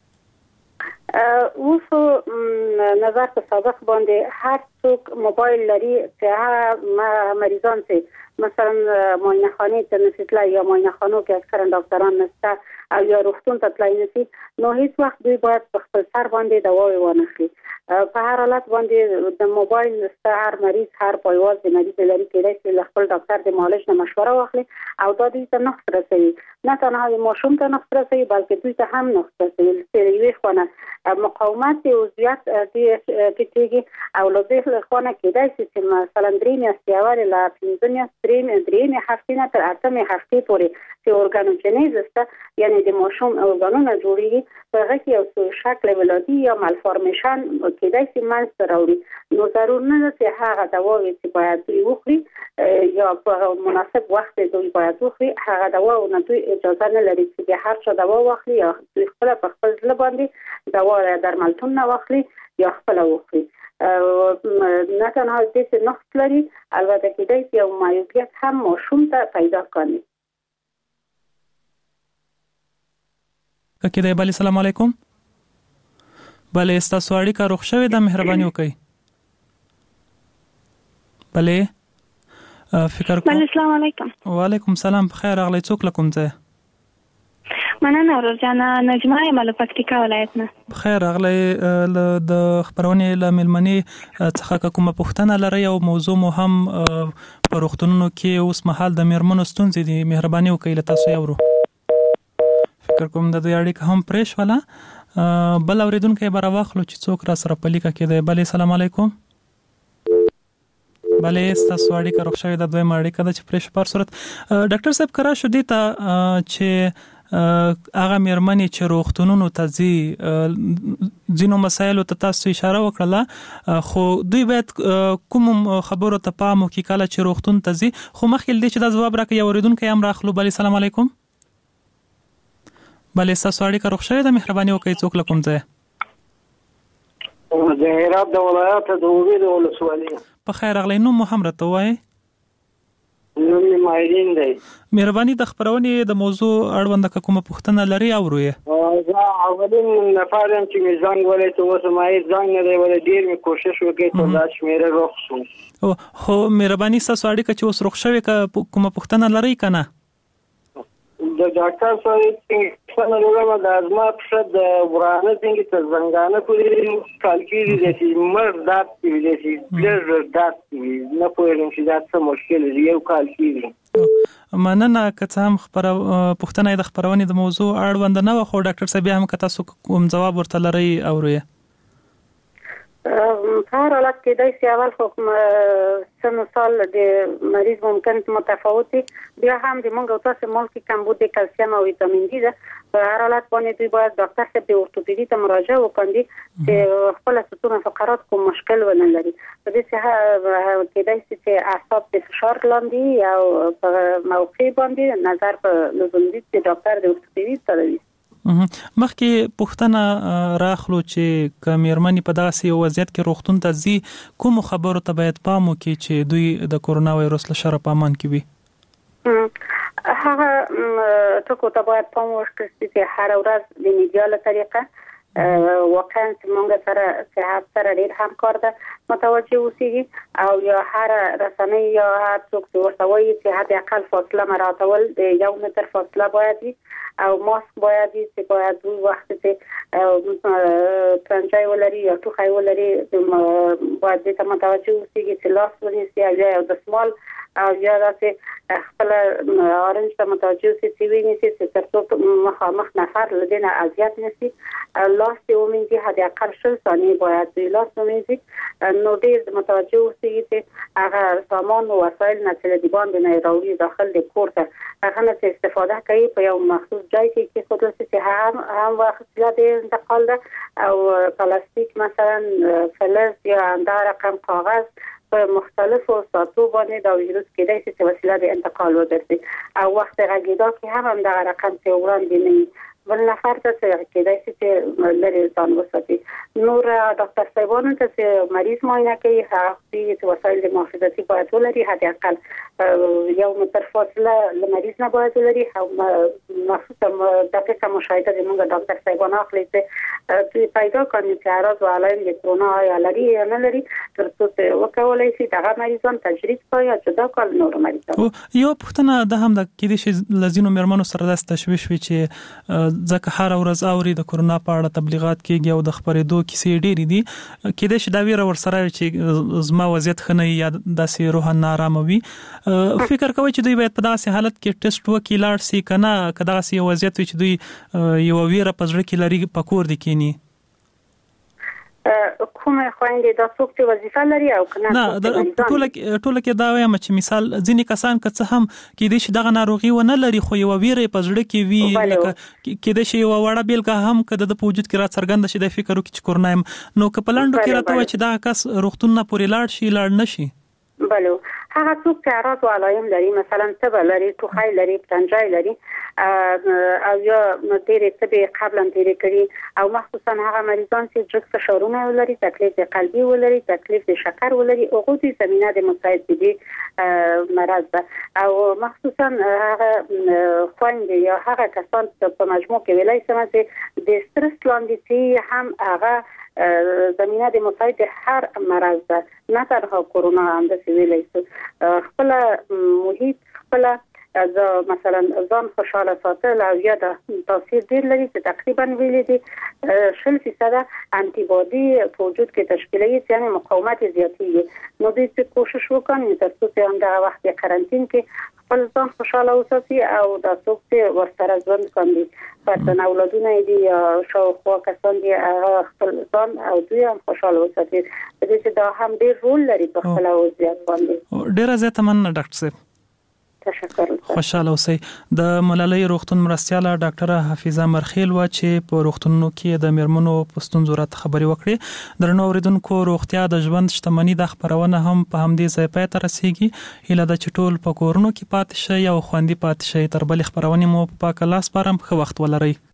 اوسو نظر په سابق باندې هر څوک موبایل لري چې هغه مریضان چې مثلا معاینه خانه ته نشitla یا معاینه خانو کې اکثرا ډاکټران نشته او یا روغتون ته تلای نشي، نو هیڅ وخت دوی باید په خپل سر باندې دوا ونه خوري. په هر حالت باندې د موبایل نشته هر مریض هر پایواز د مریض لري کېدای چې خپل ډاکټر د معالج نه مشوره واخلي او دا دوی ته نقص رسوي، نه تنها د ماشوم ته نقص رسوي بلکې دوی ته هم نقص رسوي. چې یوې خونه مقاومت او زیات کېږي او له دې خونه کېدای چې مثلا 3 میاشتې اول لا 15 میاشتې هفتې نه تر 8 هفتې پورې چې اورګانوجنیز است یعنی د ماشوم اورګانونه جوړیږي په هغه کې یو شکل ولادي یا مالفورمیشن کېدای شي منځ ته راوړي. نو ضرور نه ده چې هغه دوا چې باید دوی وخوري یا په مناسب وخت دوی باید وخوري، هغه دوا نه دوی اجازه نه لري چې هر څه دوا واخلي یا دوی خپل په خپل ځل باندې دوا درملتون نه واخلي یا خپل وخوري. نه تنها دې نقص لري البته کېدای شي یو معیوبیت هم ماشوم ته پیدا کړي. کله بله سلام علیکم. بله استاسو اړیکه روغ شوې ده، مهرباني وکړئ. بله فکر کوم. السلام علیکم. وعلیکم السلام، بخیر راغلی. څوک له کوم ځای؟ مننه ورجانه، نجمه یم له پکتیکا ولایت نه. بخیر راغلی. د خبرونې له ملمنې څخه کومه پوښتنه لرئ او موضوع مو هم په روغتونونو کې اوس مهال د میرمنو ستونزې دي، مهرباني وکړئ له تاسو یې ورو. فکر کوم د دوی اړیکه هم پرېش ولا بل اوریدونکو به راواخلو چې څوک را سره په لیکه کې دی. بله سلام علیکم. بله ستاسو اړیکه روغ شوې ده، دویمه اړیکه ده چې پرېش پر صورت. ډاکټر صاحب کرا شو دي ته چې هغه میرمنې چې روغتونونو ته ځي ځینو مسایلو ته تاسو اشاره وکړله، خو دوی باید کوم خبرو ته پام وکړي کله چې روغتون ته ځي. خو مخکې دې چې دا ځواب راکړي یو اوریدونکی هم راخلو. بله سلام علیکم. بله ستاسو اړیکه روغ شوې ده، مهرباني وکړئ څوک له کوم ځای؟ د هرات د ولایت د اوبې د ولسوالۍ. په خیر راغلی. نوم مو هم راته ووایئ. نوم یې مایدین دی. مهرباني د خپرونې د موضوع اړونده که کومه پوښتنه لرئ اورو یې. زه اولین نفر یم چې مې زنګ ولی ته اوس ما هېڅ زنګ نه دی ولی ډېر مې کوشش وکړی ته دا شمېره روغ شو. خو مهرباني ستاسو اړیکه چې اوس روغ شوې که کومه پوښتنه لرئ که نه؟ د ډاکټر صاحب څنګه لرم د ازما په د ورانه څنګه ته زنګانه پورې کال کې دي چې مر دات دي چې پلر دات نه پوهیږم چې دا څه مشکل دی یو کال کې دي. مننه که څه هم پوښتنه د خبرونې د موضوع اړوند نه و، خو ډاکټر صاحب هم که تاسو کوم ځواب ورته لرئ اورو یې. هر حالت کې دای سی اول خو سن سال د مریض ممکن متفاوت بیا هم د مونږ او تاسو ملک کمبود کلسیم او ویټامین دی ده. په هر حالت باندې دوی باید ډاکټر صاحب د اورتوپیدي ته مراجعه وکړي چې خپل ستون فقرات کوم مشکل ونه لري. په دې څه کې دای سی چې اعصاب د فشار لاندې او په موقع باندې نظر په لزوم دي چې ډاکټر د اورتوپیدي ته وي. مخکې پوښتنه راخلو چې که میرمنې په داسې وضعیت کې روغتون ته ځي کوم خبرو ته باید پام وکړي چې دوی د کورونا وایرس له شره په امان کې وي؟ هغه ټکو ته باید پام وکړي چې هر ورځ د میډیا له طریقه واقعا موږ سره صحت سره ډېر همکار ده متوجه اوسېږي او یا هر رسنۍ یا هر څوک چې ورته وایي چې حد اقل فاصله مراعاتول د 1 متر فاصله باید وي او ماسک باید وي چې باید دوی وخت چې ترنجای ولري یا ټوخی ولري باید دې ته متوجه اوسېږي چې لاس ونیسي او یا دستمال او یا داسې خپل اورنج ته متوجه اوسي چې ویني چې ترڅو مخامخ نفر لدينا اذیت نشي لاس ته ومنځي حد اقل 10 ثانیې باید دوی لاس ومنځي نو ډېر متوجه اوسي چې هغه سامان او وسایل نه چې د باندې نه راوړي داخل د کور ته هغه نه استفاده کوي په یو مخصوص ځای کې خود چې هم وخت د انتقال ده او پلاستیک مثلا فلز یا اندار رقم کاغذ په مختلفو ساتو باندې دا ویروس کېدای شي چې وسیله د انتقال وګرځي او وخت غږیدا کې هم دا رقم ته وړاندې نه بل نفر ته کېدای شي چې لري ځان وساتي نور ډاکټر صاحبانو ته چې مریض معاینه کوي هغه چې وسایل د محافظتي باید ولري حد اقل 1 متر فاصله له مریض نه باید ولري او مخصوصا دقیقه مشاهده د موږ ډاکټر صاحبانو اخلي چې پیدا کړي چې اعراض او علائم د کرونا یا لري یا نه لري ترڅو چې وکولای شي دغه مریضان تجربه کوي چې دا کول نور مریضان یو پوښتنه د هم د کې دي لزینو مرمنو سره د تشویش وي چې ځکه هر ورځ اوري د کورونا په اړه تبلیغات کیږي او د خبرېدو کیسې ډېرې دي کېدای شي دا ویره ورسره چې زما وضعیت ښه نه یا داسې روح نارامه وي فکر کوي چې دوی باید په داسې حالت کې ټیسټ وکړي لاړ شي که نه که داسې یو وضعیت وي چې دوی یوه ویره په زړه کې لري په کور دې کینی کومه خويندې د څوک چې وظیفه لري او کنه ټوله کې دا وایم چې مثال ځینې کسان که څه هم کې دې شي دغه ناروغي و نه لري خو یو ویره په زړه کې وي لکه کې دې شي یو وړه بیلګه هم کده د وجود کې را څرګند شي د فکر وکړي چې کورونا نو که پلانډو کې راته چې دا کس روغتون نه پورې لاړ شي لاړ نشي بلو هغه څوک چې اعراض او علائم لري مثلا تب لري ټوخی لري تنجای لري او یا ډېرې تبې قبلا تیرې کړي او مخصوصا هغه مریضان چې جګ فشارونه ولري تکلیف قلبي ولري تکلیف شکر ولري او غوډي زمينه د مصاحبې مرض ده او مخصوصا هغه خويندې یا هغه کسان چې په مجموع کې ویلای سم چې د سترس لاندې چې هم هغه زمينه د مصاحبې هر مرض ده نه تنها کورونا هم د ویلای سم خپل محیط خپل از مثلا ځان خوشاله ساتل او یا د تاثیر ډیر لري چې تقریبا ویلې دي 0% انټي بادي په وجود کې تشکیلوي یعنی مقاومت زیاتېږي نو دوی چې کوشش وکړي ترڅو چې هم د وخت قرنټین کې خپل ځان خوشاله وساتي او د څوک چې ورسره ژوند کوي پرته اولادونه دي شاوخوا کسان دي خپل ځان او دوی هم خوشاله وساتي د دې چې دا هم ډیر رول لري په خپل وضعیت باندې ډیر زیات مننه ډاکټر صاحب تشکر خوشاله اوسئ د ملالۍ روغتون مرستیاله ډاکټره حفیظه مرخیل و چې په روغتونونو کې د میرمنو په ستونزو راته خبرې وکړې درنو اوریدونکو روغتیا د ژوند شتمنۍ د خبرونه هم په همدې ځای پای ته رسیږي هیله ده چې ټول په کورونو کې پاتې شئ او خوندي پاتې شئ تر بلې خبرونه مو په پاک لاس سپارم ښه وخت ولرئ